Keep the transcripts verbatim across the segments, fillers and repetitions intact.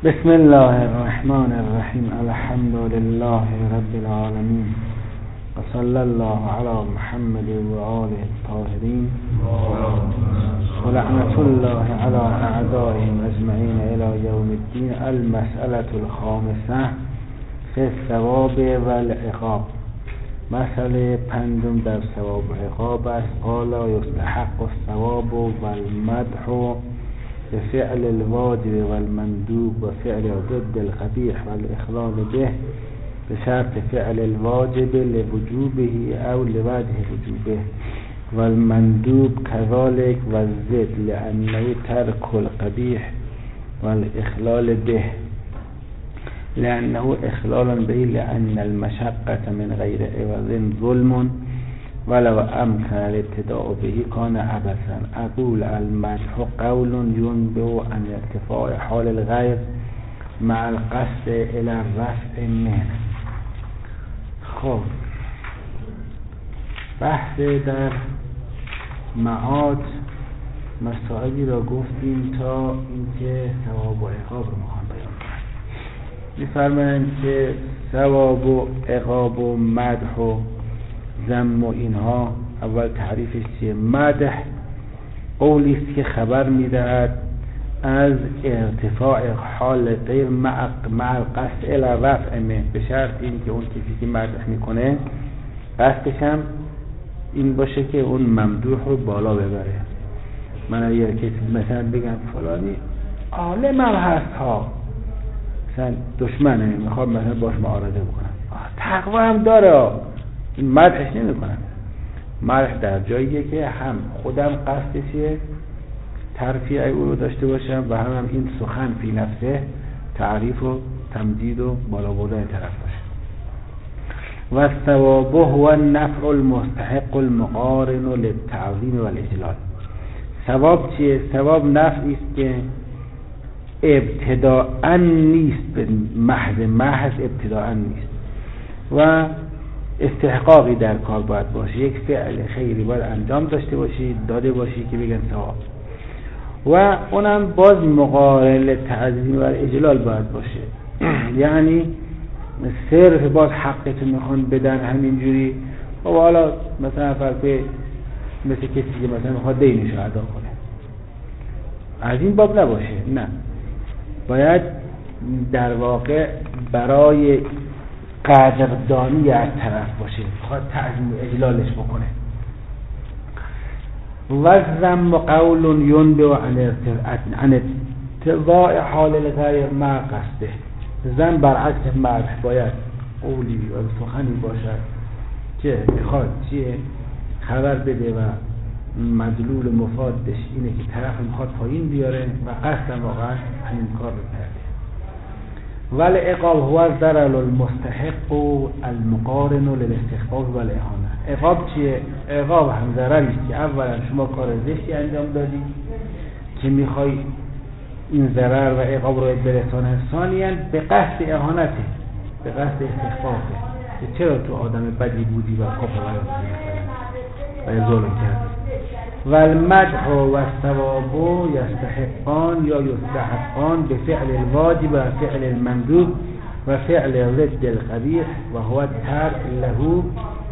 بسم الله الرحمن الرحیم. الحمد لله رب العالمین و صلی الله علی محمد و آله الطاهرین و لعنت الله علی اعدائهم اجمعین الی یوم الدین. المسألة الخامسة فی الثواب و العقاب. مسئله پنجم در ثواب و عقاب است. قال یستحق الثواب و المدح بفعل الواجب والمندوب وفعل ضد القبيح والإخلال به بشرط فعل الواجب لوجوبه أو لوجه وجوبه والمندوب كذلك والزد لأنه ترك القبيح والإخلال به لأنه إخلال به لأن المشقة من غير عوض ظلم ولو أمكن الابتداء به كان عبثا. أقول المدح قول ينبئ عن ارتفاع حال الغير مع القصد إلى الرفع منه. خب بحث در معاد مسائلی را گفتیم تا اینکه ثواب و عقاب رو میخوام بیان کنم. می‌فرمایند که ثواب و عقاب و مدح و ذم و اینها اول تعریفش چیه؟ مدح قولی است که خبر میدهد از ارتفاع حال غیر مع القصد الی رفع منه، به شرط این که اون کسی که مدح میکنه قصدش هم این باشه که اون ممدوح رو بالا ببره. من اگر کسی مثلا بگم فلانی عالم هم هست ها، مثلا دشمنه میخوام مثلا باش معارضه بکنم، تقوا هم داره، این مدحش نمی کنم. مدح در جاییه که هم خودم قصدشیه ترفیع او رو داشته باشم و هم, هم این سخن فی نفسه تعریف و تمجید و بالا بردن طرف باشه. و الثواب هو النفع المستحق المقارن للتعظیم والاجلال. ثواب چیه؟ ثواب نفعی است که ابتداءً نیست، به محض محض ابتداءً نیست و استحقاقی در کار باید باشه. یک فعل خیری باید انجام داشته باشی، داده باشی که بگن ثواب، و اونم باز مقارن تعظیم و اجلال باید باشه. یعنی صرف باز حقتون میخوان بدن همینجوری و حالا مثلا فرقه مثل کسی که مثلا میخواد دینش رو ادا کنه، از این باب نباشه. نه، باید در واقع برای قدردانی از طرف باشه، خواهد تعظیم و اجلالش بکنه. و ذم قول ینبئ عن اتباع حال الغیر مع قصده. ذم برعکس مدح باید قولی و سخنی باشد که میخواد چیه خبر بده و مدلول مفادش اینه که طرف میخواد پایین بیاره و قصد واقعا همین کار رو کرده. ولی عقاب هو الضرر المستحق المقارن للاستخفاف و الاهانه. عقاب چیه؟ عقاب هم ضرری است که اولا شما کار زشتی انجام دادی که میخوای این ضرر و عقاب رو برسانه، ثانیاً به قصد اهانته، به قصد استخفافه که چرا تو آدم بدی بودی و کفر و ظلم کردی. و المدح و الثواب یستحقان یا یستحقان به فعل الواجب و فعل المندوب و فعل ضد القبیح و هو ترک له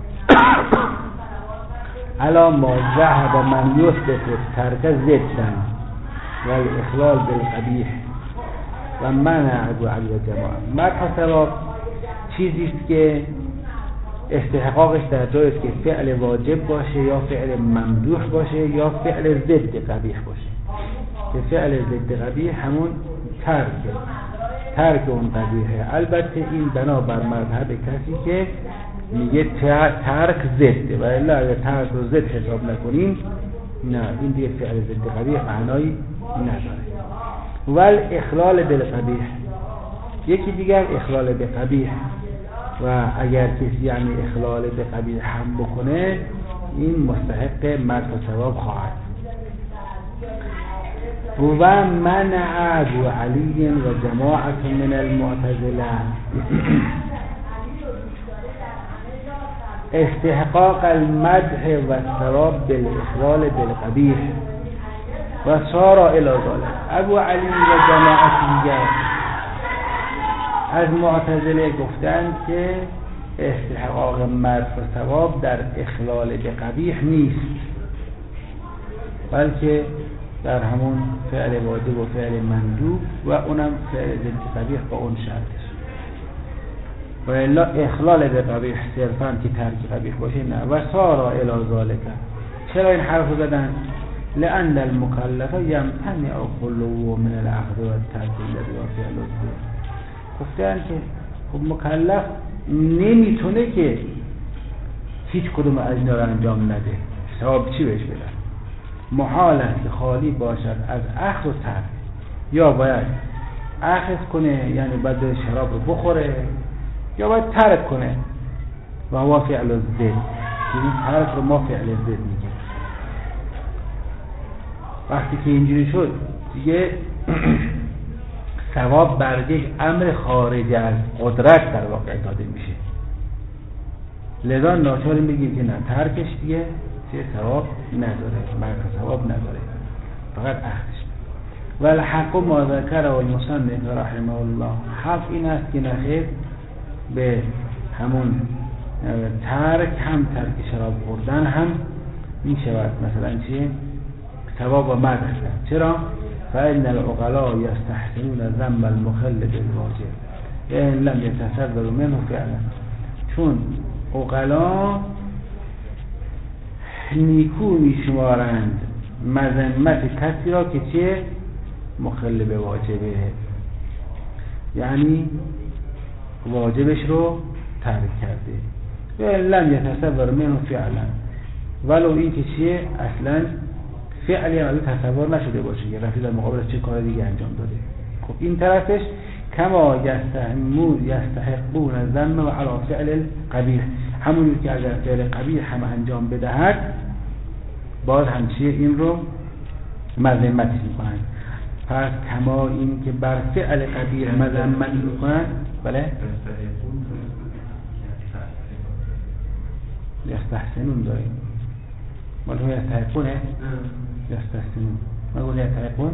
علی ما ذهب من یثبت ترک ضدا و الاخلال بالقبیح و منع ابو علی جماعه. مدح و ثواب چیزی است که استحقاقش در جایی است که فعل واجب باشه یا فعل ممدوح باشه یا فعل ضد قبیح باشه. که فعل ضد قبیح همون ترک ترک اون قبیحه. البته این بنابر مذهب کسی که میگه ترک ضده، و الا اگر ترک رو ضد حساب نکنیم نه، این دیگه فعل ضد قبیح معنایی نداره. ول اخلال بالقبیح، یکی دیگر اخلال به قبیح، و اگر کسی یعنی اخلال به قبیح هم بکنه این مستحق مدح و ثواب خواهد. و منع ابو علی و جماعت من المعتزله استحقاق المدح و ثواب بالاخلال بالقبیح و صار الی ذلك. ابو علی و جماعت دیگر از معتزله گفتند که استحقاق مدح و ثواب در اخلال به قبیح نیست، بلکه در همون فعل واجب و فعل مندوب و اونم فعل ضد قبیح با اون شرطش. و الا اخلال به قبیح صرفاً که ترک قبیح باشه نه. و سارا الی ذالک، چرا این حرف رو زدن؟ لأن المکلف یمتنع خلوه من العقد و الترک الذی فی الوجود. گفتن که خب مکلف نمیتونه که هیچ کدوم از اینا رو انجام نده، ثواب چی بهش بدن؟ محال است که خالی باشد از اخذ و ترک. یا باید اخذ کنه یعنی باید شراب رو بخوره، یا باید ترک کنه و هو فعل الضد. این ترک رو ما فعل الضد میگیم. وقتی که اینجوری شد دیگه ثواب بر یک امر خارج از قدرت در واقع داده میشه. لذا ناچاریم بگیم که نه، ترکش دیگه چه ثواب نداره، مرد ثواب نداره، فقط اخذش. و الحق ما ذکر و المصنف رحمه الله، حق این است که نخیر به همون ترک هم ترک شراب خوردن هم می شود مثلا چیه؟ ثواب و مدح. چرا؟ فإن العقلاء يستحسنون ذم المخل بالواجب إن لم يتصدروا منه فعلا. چون عقلا نیکو میشمارند مذمت کسی را که چه مخل به واجبه، یعنی واجبش رو ترک کرده. و لم يتصدر منه فعلا، ولو این که چیه اصلا فعلی هم تصور نشده باشه، یه رفتی در مقابل چه کار دیگه انجام داده. خب این طرفش کما یستحمون یستحقون الذم و علی فعل قبیح، همونی که اگر فعل قبیح هم انجام بدهد باز هم چیه این رو مذمت میکنن. پس کما این که بر فعل قبیح مذمت میکنن، بله یستحسنون داریم مال هم یستحقونه یستحسنون ما گونه یستحقون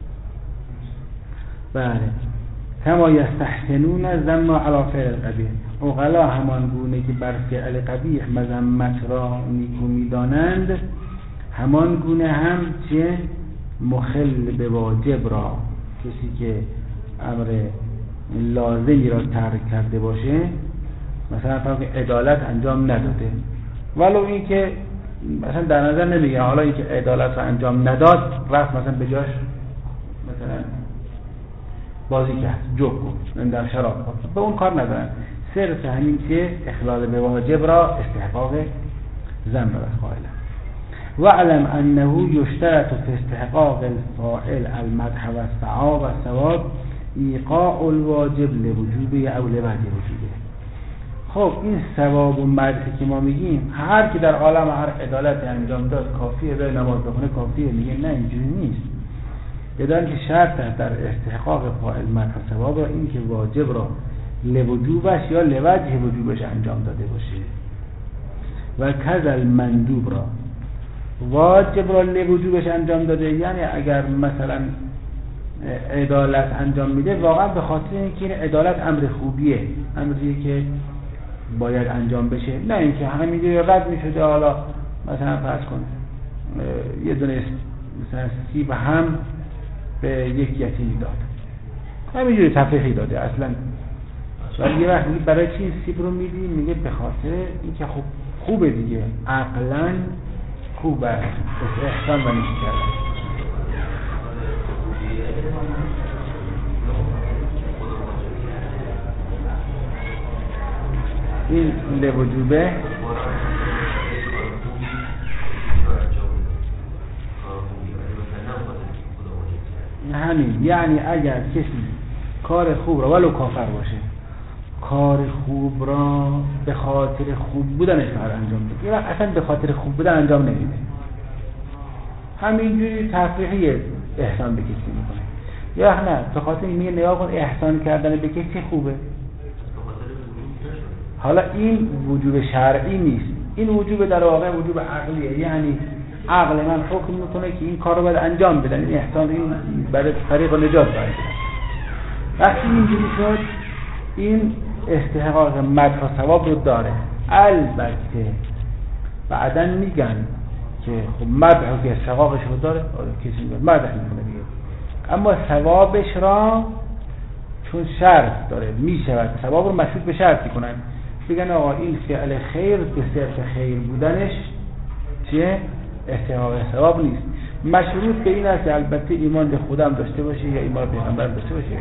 بله. کما یستحسنون الذم علی فعل قبیح، عقلا همان گونه که بر فعل قبیح مذمت را نیکو میدانند، همان گونه هم چه مخل به واجب را، کسی که امر لازمی را ترک کرده باشه، مثلا فرض عدالت انجام نداده، ولو این که مثلا در نظر نمیگه حالا این که عدالت را انجام نداد رفت مثلا به جاش مثلا بازی کرد، جوک کرد، در شراب به اون کار ندارن، صرف همین که اخلال به واجب را استحقاق ذم را قائلن. واعلم انه یشترط فی استحقاق الفاعل المدح و الثواب و الثواب ایقاع الواجب لوجوبه او لوجه وجوبه. خب این ثواب و مدحی که ما میگیم هر کی در عالم هر عدالت انجام داد کافیه، به نماز بخونه کافیه، میگه نه اینجوری نیست. بدان که شرط است در استحقاق فاعل مدح و ثواب را این که واجب را لوجوبش یا لوجه وجوبش انجام داده باشه و کذل مندوب را واجب را لوجوبش انجام داده، یعنی اگر مثلا عدالت انجام میده واقعا به خاطر اینکه این عدالت امر خوبیه، امریه که باید انجام بشه، نه اینکه همینجوری رد میشده. حالا مثلا فرض کن یه دونه مثلا سیب هم به یک یتیمی داد، همینجوری تفریحی داده اصلا، ولی یه وقت برای چی این سیب رو میدی؟ میگه به خاطر اینکه خوب خوبه دیگه، عقلاً خوبه، احسان و نیکی کردن. این لوجوبه همین، یعنی اگر کسی کار خوب را ولو کافر باشه کار خوب را به خاطر خوب بودنش فقط انجام بده، یا اصلا به خاطر خوب بودن انجام نمیده، همینجوری تفریحی احسان به کسی میکنه، یا نه به خاطر این میگه نگاه کن احسان کردن به کسی خوبه. حالا این وجوب شرعی نیست، این وجوب در واقع وجوب عقلیه، یعنی عقل من حکم میکنه که این کار رو باید انجام بدن، این احسان این برای طریق نجات باید. وقتی اینجوری شد این استحقاق مدح و ثواب رو داره. البته بعدن میگن که خب مدح که استحقاقش رو داره، آره کسی میگه مدح میکنه دیگه، اما ثوابش را چون شرط داره میشود ثواب رو مشروط به شرط میکنن، بگن آقا این فعل خیر به صرف خیر بودنش چیه؟ استحقاق ثواب نیست، مشروط به این است البته ایمان به خودم داشته باشه یا ایمان به پیغمبر داشته باشه.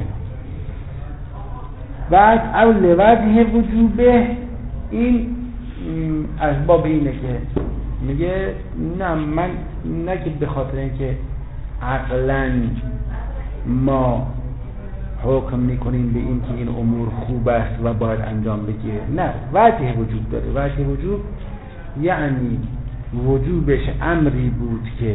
بعد او لوجه وجوبه، این از باب اینه که میگه نه من نه که به خاطر اینکه عقلاً ما حکم میکنیم به این که این امور خوب است و باید انجام بگیره، نه، وجه وجوب داره. وجه وجوب یعنی وجوبش امری بود که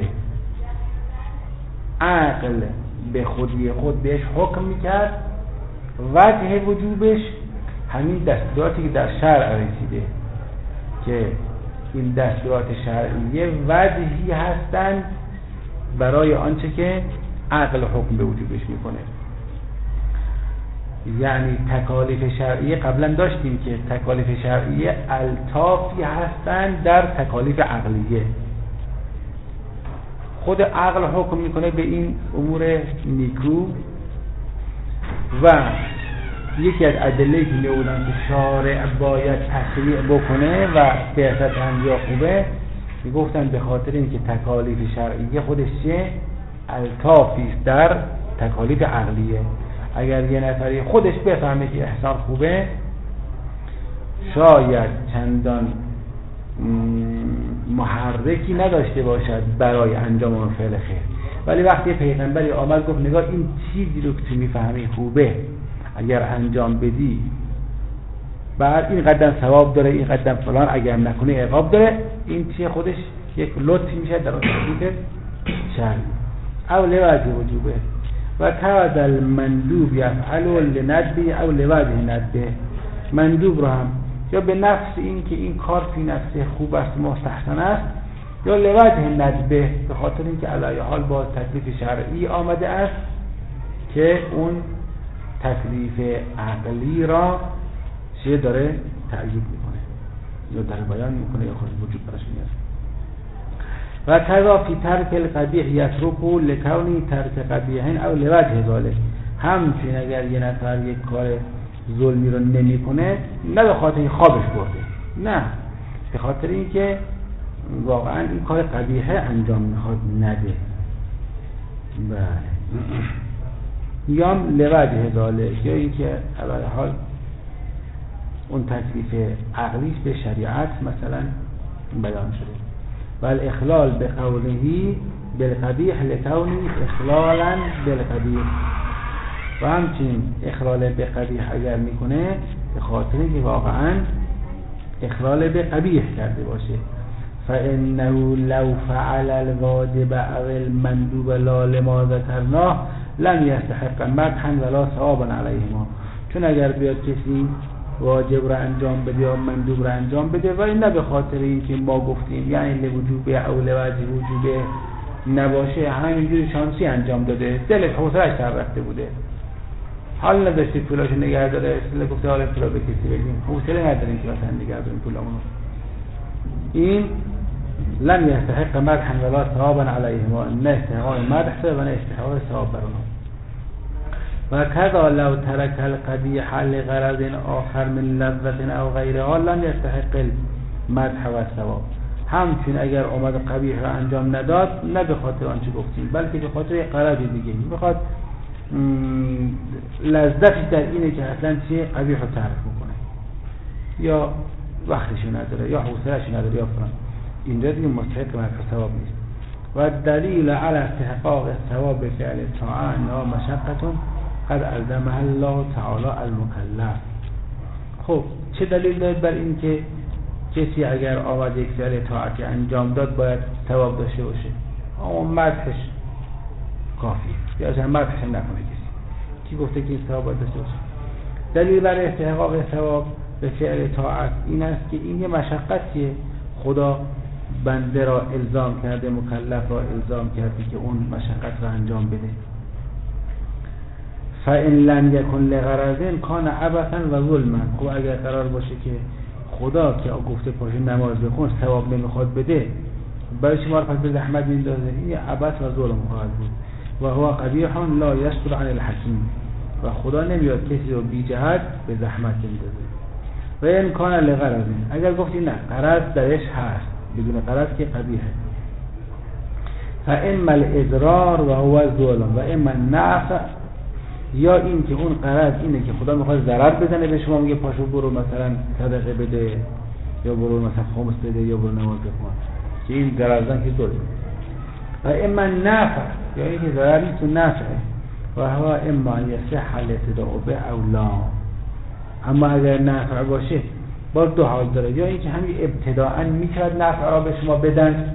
عقل به خودی خود بهش حکم میکرد، وجه وجوبش همین دستوراتی که در شرع رسیده که این دستورات شرعیه وجهی هستند برای آنچه که عقل حکم به وجوبش میکنه. یعنی تکالیف شرعیه قبلا داشتیم که تکالیف شرعیه الطافی هستند در تکالیف عقلیه. خود عقل حکم میکنه به این امور نیکو و یکی از ادله‌ای که می‌بودن که شارع باید تشریع بکنه و سیاست انجام خوبه، میگفتن به خاطر اینکه تکالیف شرعیه خودش چیه؟ الطافی است در تکالیف عقلیه. اگر یه نفری خودش بفهمه که احسان خوبه، شاید چندان محرکی نداشته باشد برای انجام اون فعل خیر، ولی وقتی پیغمبری آمد گفت نگاه این چیزی رو که تو میفهمی خوبه اگر انجام بدی بعد این قدم ثواب داره، این قدم فلان، اگر نکنی عقاب داره، این چیه؟ خودش یک لطفی میشه در اون تکلیف شرعی. او لوجه وجوبه و تعد المندوب یفعل لندبه او لوجه ندبه. مندوب رو هم یا به نفس این که این کار فی نفسه خوب است مستحسن است، یا لوجه ندبه به خاطر اینکه علی حال با تکلیف شرعی آمده است که اون تکلیف عقلی را چیه داره تأیید میکنه یا داره بیان میکنه یا خود وجود براش میاد. و کذا فی ترک القبیح یترکو لکونی ترک قبیحین او لوجه ذالک. همچنین اگر یه نفر یک کار ظلمی رو نمی کنه، نه به خاطر این خوابش برده، نه، به خاطر اینکه واقعا این کار قبیحه انجام میخواد نده. بله، یا لوجه ذالک، یا اینکه اول حال اون تکلیف عقلیش به شریعت مثلا بیان شده. و الاخلال به قولهی بالقبیح لکونی اخلالا بالقبیح. و همچنین اخلال به قبیح اگر میکنه به خاطر اینکه واقعا اخلال به قبیح کرده باشه. فانه لو فعل الواجب او المندوب لا لما ذکرناه لم یستحق مدحا ولا ثوابا علیهما. چون اگر بیاد کسی واجب را انجام بده یا مندوب را انجام بده و این نه به خاطر اینکه ما گفتیم یعنی لوجوب او لوجه وجوب نباشه، همینجوری شانسی انجام داده، دلش حوصله‌اش سر رفته بوده، حال نداشته پولاشو نگه داره، اصلا گفته حالا پولا به کسی بدیم، حوصله نداریم که مثلا نگه داریم پولامونو، این لم یستحق مدحا ولا ثوابا علیهما، نه استحقاق مدح و نه استحقاق ثواب بر اونها. و کذا لو ترک القبیح لغرض آخر من لذت او غیرها لم یستحق المدح و ثواب. همچنین اگر اومد قبیح را انجام نداد، نه به خاطر آنچه گفتیم بلکه به خاطر غرض دیگه، میخواد لذتش در اینه که اصلا چیه قبیح رو تعریف میکنه یا وقتشو نداره یا حوصله‌اش نداره یا فلان، اینجا دیگه مستحق مدح و ثواب نیست. و دلیل علی استحقاق الثواب فعل طاعه انها مشقة قد الزمها الله تعالی المکلف. خب چه دلیل دارید بر این که کسی اگر آمد یک فعل طاعتی انجام داد باید ثواب داشته باشه؟ اما مدحش کافیه، یا اصلا مدحش نکنه کسی. کی گفته که این ثواب باید داشته باشه؟ دلیل بر استحقاق ثواب به فعل طاعت این است که این یه مشقتیه، خدا بنده را الزام کرده، مکلف را الزام کرده که اون مشقت را انجام بده. فإن لم یکن لغرض کان عبثا و ظلما. خب اگر قرار باشه که خدا که گفته پاشو نماز بخون ثواب نمیخواد بده، برای شما رو پس به زحمت میندازه، این عبث و ظلم خواهد بود. و هو قبیح لا یستر عن الحکیم، و خدا نمیاد کسی رو بی جهت به زحمت بندازه. و این کان لغرض، اگر گفتی نه غرض درش هست، بدون غرض که قبیحه. فاما الاضرار و هو الظلم و اما النفع، یا این که اون غرض اینه که خدا میخواد ضرر بزنه به شما، میگه پاشو برو مثلا صدقه بده، یا برو مثلا خمس بده، یا برو نماز بخون، که این غرضن که ظلم. و اما النفع، یا این که ضرر نیست و نفعه. و هو اما یصح الابتداء به او لا، اما اگر نفع باشه باز دو حال داره، یا اینکه همین ابتداءً میکرد نفع را به شما بدن،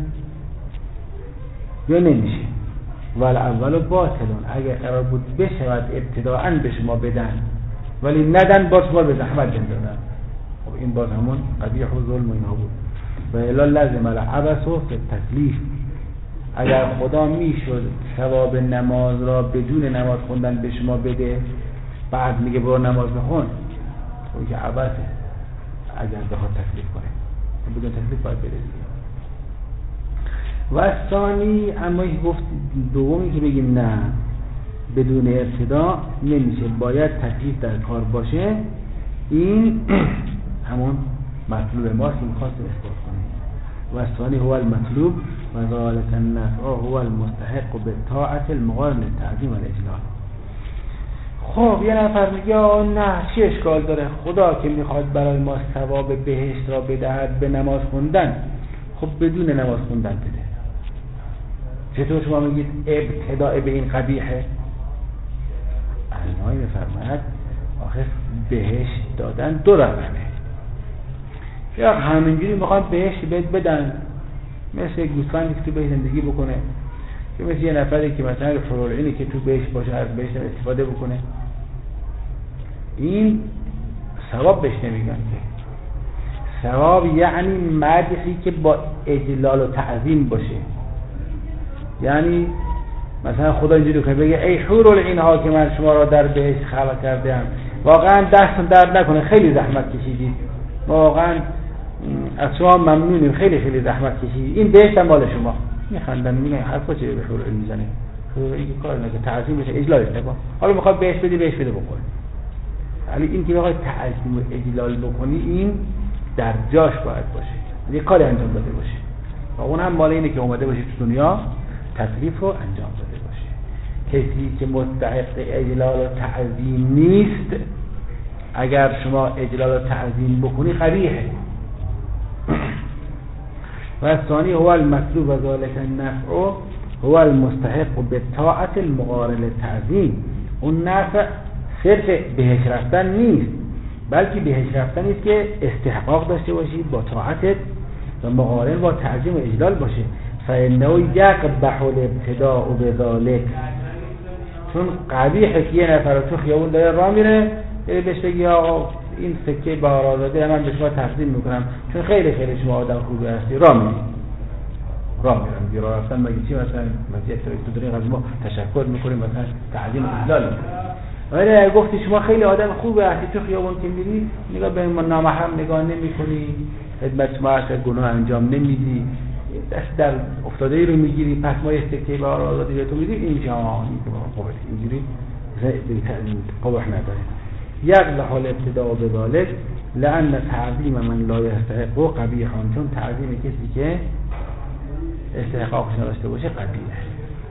یا نمیشه. ولی اولو باطلون، اگر قرار بود بشود ابتداءً به شما بدن ولی ندن، باز شما به زحمت بندازن، خب این باز همون قبیح و ظلم و اینها بود. و الا لازم العبث فی التکلیف، اگر خدا میشد ثواب نماز را بدون نماز خوندن به شما بده، بعد میگه برو نماز بخون، خب که عبثه اگر بخواد تکلیف کنه، بدون تکلیف باید بده دیگه. و ثانی، اما گفت دومی که بگیم نه بدون ابتدا نمیشه، باید تکلیف در کار باشه، این همون مطلوب ماست که میخواستیم اثبات کنیم. و ثانی هو المطلوب و ذلك النفع هو المستحق بالطاعة المقارن للتعظیم و الاجلال. خب یه نفر میگه نه چه اشکال داره، خدا که میخواد برای ما ثواب بهشت را بدهد به نماز خوندن، خب بدون نماز خوندن بده. چطور شما میگید ابتداء به این قبیحه؟ علمای بفرماید آخه بهشت دادن دو رقمه، یا همینجوری میخوان بهشت بهت بدن، مثل گوسفندی که تو بهش زندگی بکنه، که مثل یه نفری که مثلا فرورعینی که تو بهش باشه از بهش استفاده بکنه، این ثواب بهش نمیگن که. ثواب یعنی مدحی که با اجلال و تعظیم باشه، یعنی مثلا خدا اینجوری که بگه ای حورالعین ها که من شما را در بهشت خلق کردم، واقعا دستم درد نکنه، خیلی زحمت کشیدید، واقعا از شما ممنونیم، خیلی خیلی زحمت کشیدید، این بهشت هم مال شما. میخندن میگن حرفا چه به حورالعین میزنه، این کار نه که تعظیم بشه، اجلالش نکن. حالا میخواد بهشت بدی بهشت بده بکن، ولی این که میخواد تعظیم و اجلال بکنی این در جاش باید باشه، یه کاری انجام داده باشه، و اون هم مال اینه که اومده باشه تو دنیا تکلیف رو انجام داده باشه. کسی که مستحق اجلال و تعظیم نیست، اگر شما اجلال و تعظیم بکنی قبیحه. و ثانی هو المطلوب و ذلك النفع هو المستحق بالطاعة المقارن للتعظیم. اون نفع صرف بهش رفتن نیست، بلکه بهش رفتن نیست که استحقاق داشته باشی با طاعتت و مقارن با تعظیم و اجلال باشه. فإنه یقبح الابتداء بذلك، چون قبیحه که یه نفر تو خیابون داره راه میره، یه بهش بگی آقا این سکه بهارآزاده من به شما تقدیم میکنم چون خیلی خیلی شما آدم خوبی هستی، راه میری راه میرم دیگه، راه رفتن مگه چی مثلا مزیت تو داری از ما تشکر میکنیم مثلا تعظیم و اجلال میکنیم. ولی گفتی شما خیلی آدم خوبی هستی، تو خیابون که میری نگاه به من نامحرم نگاه نمیکنی، خدمت ما اصلا گناه انجام نمیدی، دست در افتاده ای رو میگیری، پس ما یه سکه بهارآزاده به تو میدیم، اینجا قبول اینجوری قبول نداره. یقبح الابتداء بذلك لأن تعظیم من لا یستحق قبیح، چون تعظیم کسی که استحقاقش نداشته باشه قبیحه.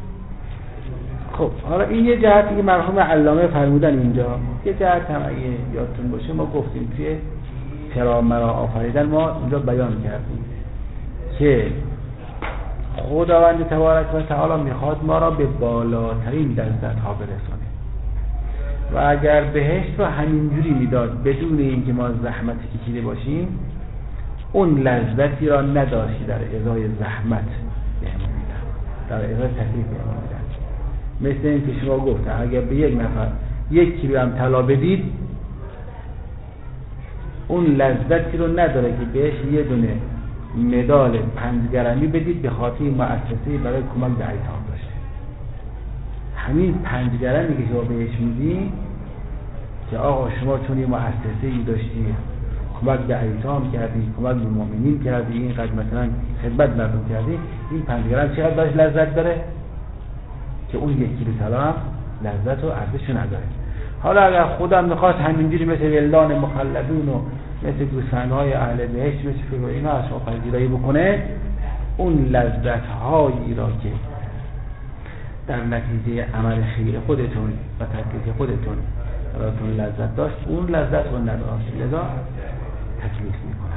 خب حالا این یه جهتی که مرحوم علامه فرمودن اینجا، یه جهت هم اگه یادتون باشه ما گفتیم توی چرا مرا آفریدن ما اونجا بیان کردیم که خداوند تبارک و تعالی میخواد ما را به بالاترین لذت‌ها برسونه، و اگر بهشت رو همینجوری میداد بدون اینکه ما زحمت کشیده باشیم، اون لذتی را نداشتی در ازای زحمت بهمون میدن، در ازای تکلیف بهمون میدن. مثل این که شما گفتن اگر به یک نفر یک کیلو هم طلا بدید، اون لذتی رو نداره که بهش یه دونه مدال پنج گرمی بدید به خاطر مؤسسه برای کمک به ایتام داشته. همین پنج درمی که شما بهش میدی که آقا شما چون یه مؤسسه‌ای داشتی، کمک به ایتام کردی، کمک به مؤمنین کردی، اینقدر مثلا خدمت مردم کردی، این پنج درم چقدر داشت لذت داره که اون یک کیلو طلا هم لذت و ارزش نداره. حالا اگر خودم میخواست همینجوری مثل ولدان مخلدون و مثل گوسفندهای اهل بهشت مثل فلو اینا از شما پذیرایی بکنه، اون لذت هایی را که در نتیجه عمل خیر خودتون و تکلیف خودتون براتون لذت داشت، اون لذت رو نداشت، لذا تکلیف میکنه.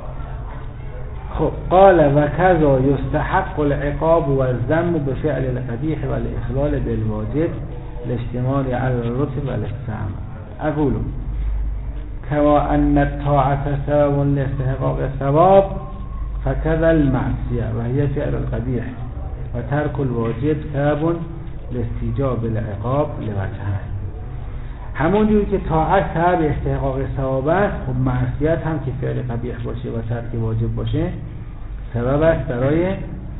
خب قال و کذا یستحق العقاب و الذم بفعل القبیح و الاخلال بالواجب الاجتماع على الرتب و الاقسام. اقول كما ان الطاعة سبب لاستحقاق الثواب فكذا المعصية وهي فعل القبيح وترك الواجب سبب لاستیجاب العقاب لوجهه. همون جوری که طاعت سبب استحقاق ثواب است، خب معصیت هم که فعل قبیح باشه و ترک واجب باشه سبب است برای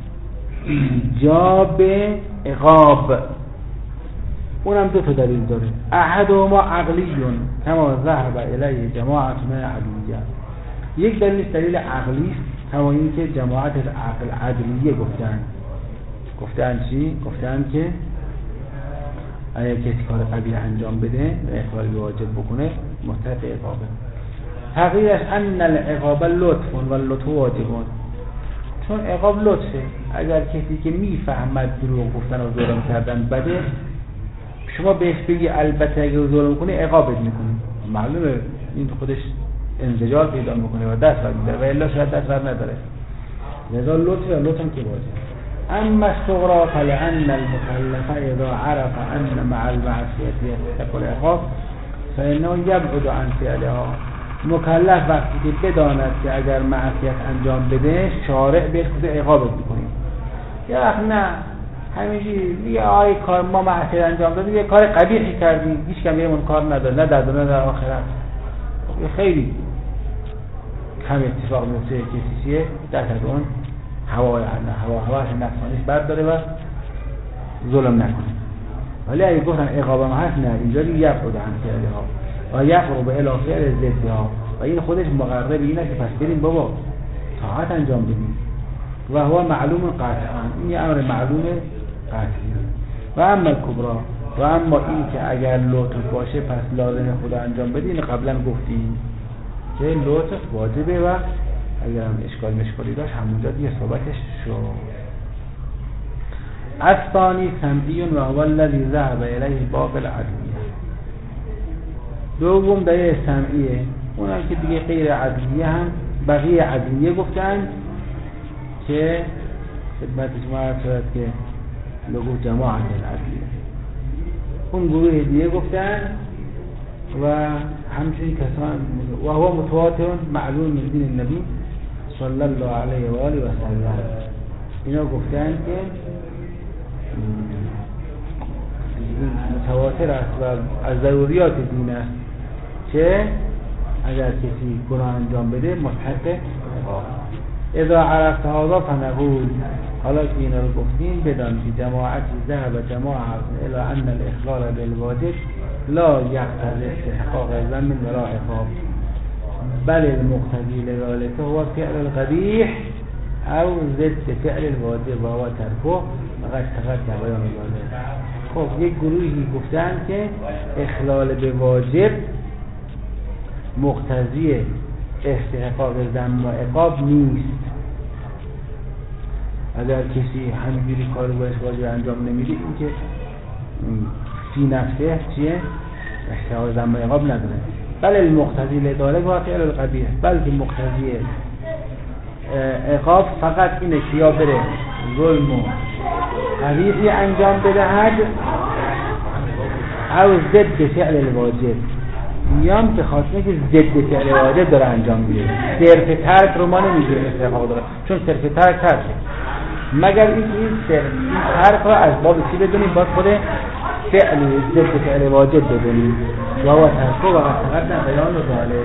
ایجاب عقاب. اونم دو تا دلیل داره. احدهما عقلیون کما ذهب الیه جماعت من عدلیه. یک دلیل دلیل عقلی است، کما این که جماعت عقل عدلیه گفتن. گفتن چی؟ گفتن که اگر کسی کار قبیح انجام بده و اخلال واجب بکنه مستحق عقابه. تغییرش ان العقاب لطف و اللطف واجبون. چون عقاب لطفه. اگر کسی که میفهمد دروغ گفتن و ظلم کردن بده، شما بهش بگی البته اگه ظلم کنی عقابت میکنه، معلومه این خودش انزجار پیدا میکنه و دست بر میداره و الا شاید دست بر نداره. لذا لطفه و لطف هم که واجب. اما الصغرى فلأن المكلف اذا عرف ان مع المعصية يستحق العقاب فانه يبعد عن فعلها. مکلف وقتی که بداند که اگر معصیت انجام بده شارع بهش خود عقابت میکنه، یا وقت نه همیشه میگه آی کار ما معصیت انجام دادیم، یه کار قبیحی کردیم، هیچ کم بهمون کار نداره، نه در دنیا نه در آخرت. خیلی کم اتفاق میفته کسی چیه دست از اون هوا هوا هواش نفسانیش برداره و ظلم نکنه. ولی اگه گفتن عقابم هست، نه اینجا یفرض عن فعلها و یفرض به الی فعل ضدها و این خودش مقرر اینه که پس بریم بابا طاعت انجام بدیم و هو معلوم قطعا، این یه امر معلوم قطعی. و اما کبرا و اما این که اگر لطف باشه پس لازم خدا انجام بدی، این قبلا گفتیم که لطف واجبه و اگر هم اشکال مشکالی داشت همونجا دیگه صحبتش شد. الثانی سمعی و هو الذی ذهب الیه باب العدلیه. دوم دلیل سمعیه، اونم که دیگه غیر عدلیه هم بقیه عدلیه گفتن که خدمت شما عرض شد که لغو جماعت العدلیه. اون گروه دیگه گفتن و همچنین کسان و هو متواتر معلوم من دین النبی صلی الله علیه و آله و سلم. اینا گفتن که متواتر است و از ضروریات دین است که اگر کسی گناه انجام بده مستحق عقاب. اذا عرفت هذا فنقول، حالا که اینا رو گفتیم بدان که جماعتی ذهب جماعت الى ان الاخلال بالواجب لا یقتضی استحقاق ذم ولا عقاب بل المقتضی لذلك هو فعل القبیح او ضد فعل الواجب و هو ترکه فقط تقدم بیان ذلك. خب یک گروهی گفتن که اخلال به واجب مقتضی استحقاق ذم و عقاب نیست. اگر کسی همینجوری کار باید واجب انجام نمیده، این که فی نفسه چیه؟ استحقاق ذم و عقاب نداره. بل المقتضی لذلك و فعل القبیح، بلکه مقتضی عقاب فقط اینه که یا بره ظلم و قبیحی انجام بدهد او ضد فعل الواجب، میام به خاطر که ضد فعل واجب داره انجام میده. صرف ترک رو ما نمیدونیم استحقاق داره، چون صرف ترک ترکه، مگر این این صرف این ترک رو از باب چی بدونیم؟ باید خود فعل ضد فعل واجب بدونیم. و هو ترک و فقط نه بیان و ظاله.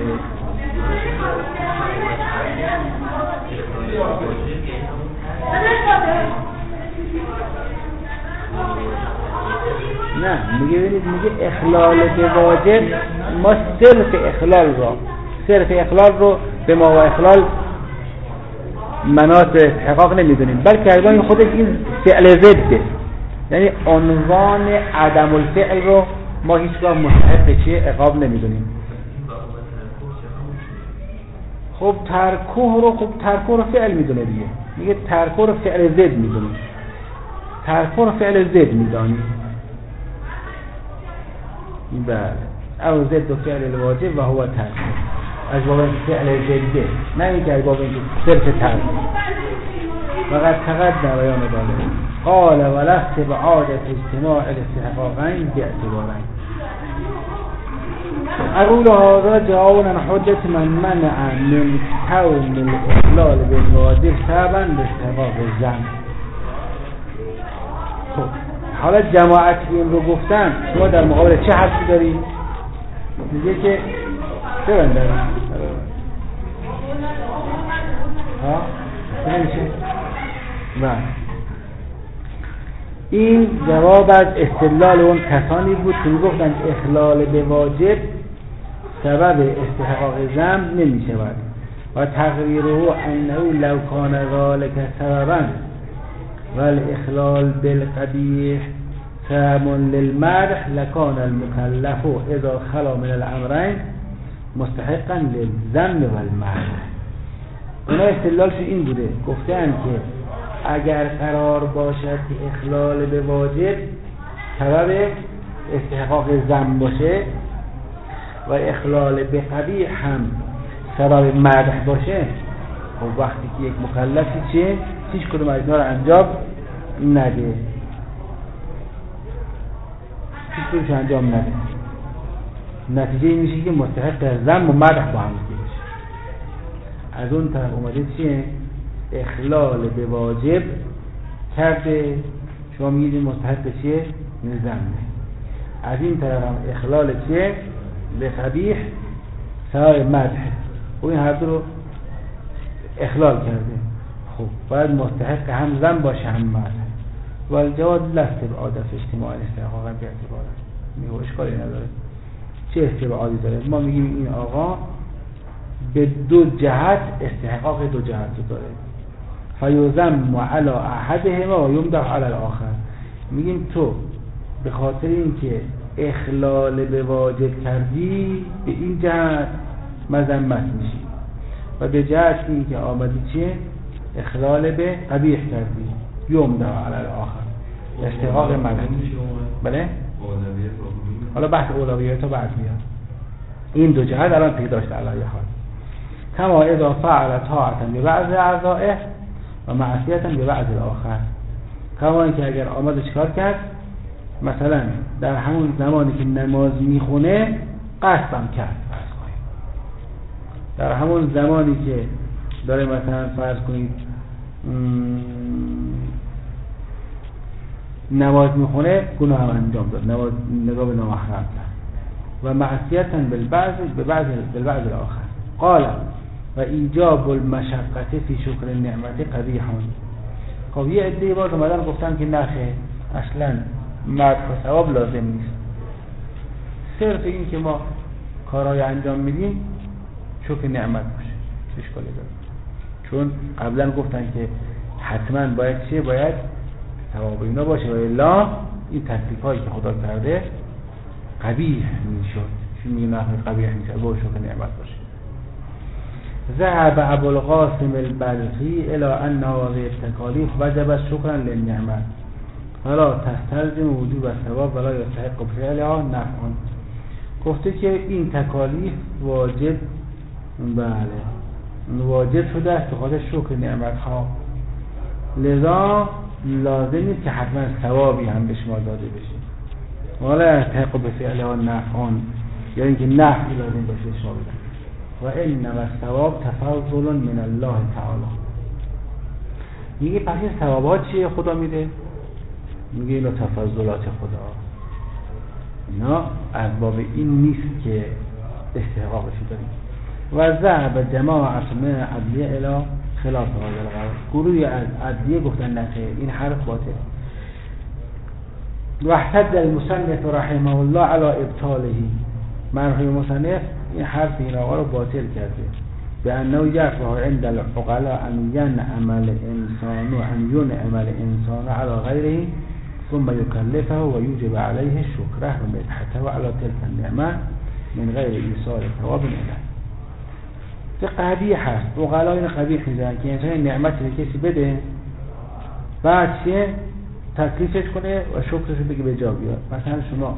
نه میگه ببینید میگه اخلال به واجب، ما صرف اخلال را صرف اخلال رو به ما و اخلال مناط استحقاق نمیدونیم، بلکه الان خودش این فعل ضده، یعنی عنوان عدم الفعل رو ما هیچگاه مستحق چیه عقاب نمیدونیم. خب ترکوه رو خب ترکوه رو فعل میدونه دیگه، میگه ترکوه رو فعل ضد میدونیم، ترکوه رو فعل ضد میدونیم. بله او ضد و فعل الواجب و هو ترکوه از باب فعل ضده، نه اینکه از باب صرف ترک. فقط تقدم بیان داله قال ولست بعادت اجتماع الاستحقاقین باعتبارین. اقول هذا جوابا عن حجة من منع من كون الاخلال بالواجب سببا لاستحقاق الذنب. خب حالا جماعت این رو گفتن، شما در مقابل چه حرفی داری؟ میگه که ببندن ها نمیشه. و این جواب از استدلال اون کسانی بود که میگفتن اخلال به واجب سبب استحقاق ذنب نمی شود و تقریره انه لو کان ذلك سببا والاخلال بالقبیح سبب للمدح لکان المکلف اذا خلا من الامرین مستحقا للذم والمدح. اونا استدلالش این بوده، گفتن که اگر قرار باشد که اخلال به واجب سبب استحقاق ذنب باشه و اخلال به قبیح هم سبب مدح باشه، خب وقتی که یک مکلفی چه هیچ کدوم از اینا رو انجام نده، هیچ کدومش انجام نده، نتیجه این میشه که مستحق ذنب و مدح با هم بشه. از اون طرف اومده چیه؟ اخلال به واجب کرده، شما میگید مستحق چیه؟ ذنبه. از این طرف هم اخلال چیه؟ به قبیح سبب مدح، و این هر دو رو اخلال کرده، خب باید مستحق هم ذنب باشه هم مدح. و الجواب لست بعادت اجتماع الاستحقاق باعتبار. میگه اشکالی نداره. چه استبعادی داره؟ ما میگیم این آقا به دو جهت استحقاق دو جهت داره، فیذم علی احدهما و یمدح علی الاخر. میگیم تو به خاطر اینکه اخلال به واجب کردی به این جهت مذمت میشی و به جهت این که آمدی چیه؟ اخلال به قبیح کردی یمدح علی الاخر، استحقاق مذمت. بله؟ حالا بحث اولویت رو بعد میاد. این دو جهت الان پیدا شده علیه حال. کما اذا فعل طاعتا ببعض اعضائه و معصیتا ببعض الاخر. کما اینکه اگر آمد چیکار کرد، مثلا در همون زمانی که نماز میخونه قصدم کرد، در همون زمانی که داره مثلا فرض کنید نماز میخونه گناه هم انجام داد، نماز نگاه به نامحرم کرد و معصیتا بالبعض ببعض بالبعض الاخر. قال و ایجاب المشقت فی شکر النعمت قبیح. خب یه عده باز اومدن گفتن که نخه اصلا مدح و ثواب لازم نیست، صرف این که ما کارهای انجام میدیم شکر نعمت باشه، اشکالی داره. چون قبلا گفتن که حتما باید چه باید ثواب اینا باشه و الا این تکلیف هایی که خدا کرده قبیح میشد. چون میگه نه قبیح میشه با شکر نعمت باشه. ذهب ابو القاسم البلخی الى ان هذه التکالیف وجب شکرا للنعمت فلا تستلزم وجوب الثواب ولا یستحق فعلها نفعا. گفته که این تکالیف واجب بله واجب شده است به خاطر شکر نعمت ها، لذا لازم نیست که حتما ثوابی هم به شما داده بشه ولا یستحق فعلها نفعا، یا اینکه نفعی لازم باشه شما بدن. و انما الثواب تفضل من الله تعالی. میگه پس این ثوابات چیه خدا میده؟ میگه اینا تفضلات خدا، اینا از باب این نیست که استحقاقش داریم. و ذهب جماعت من عدلیه الی خلاف هذا. گروهی از عدلیه گفتن نه این حرف باطل. واحتج المصنف رحمه الله على ابطاله. مرحوم مصنف این حرف این آقا رو باطل کرده، به انه یکره عند العقلاء ان ینعم الانسان ان ینعم الانسان على غیره ثم یکلفه و یوجب علیه شکره و مدحته علی تلك النعمه من غیر ایصال ثواب الیه. که قبیح هست، عقلا این قبیح میزنن که انسان نعمتی به کسی بده بعد چیه تکلیفش کنه و شکرش رو بگه به جا بیاد. مثلا شما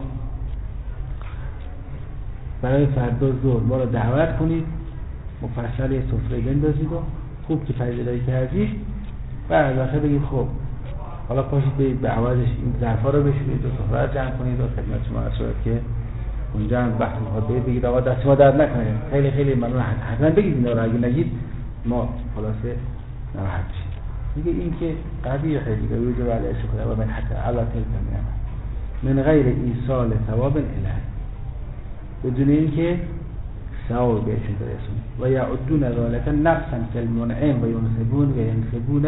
برای فردا ظهر ما رو دعوت کنید، مفصل یه سفره بندازید و خوب که پذیرایی کردید، بعد آخر بگید خب حالا پاشید برید به عوضش این ظرفا رو بشورید و سفره رو جمع کنید و خدمت شما عرض شد که اونجا هم وقتی میخواد برید بگید آقا دست ما درد نکنه، خیلی خیلی ممنون، حتما بگید اینا رو، اگه نگید ما خلاصه ناراحت میشیم. دیگه این که قبیحه دیگه، وجوب علیه شکر و من حتی علی تلک النعمه من غیر ایصال ثواب الیه، بدون اینکه ثواب بهشون برسونه. و یعدون ذلک نقصا کالمنعم و ینسبون و ینسبون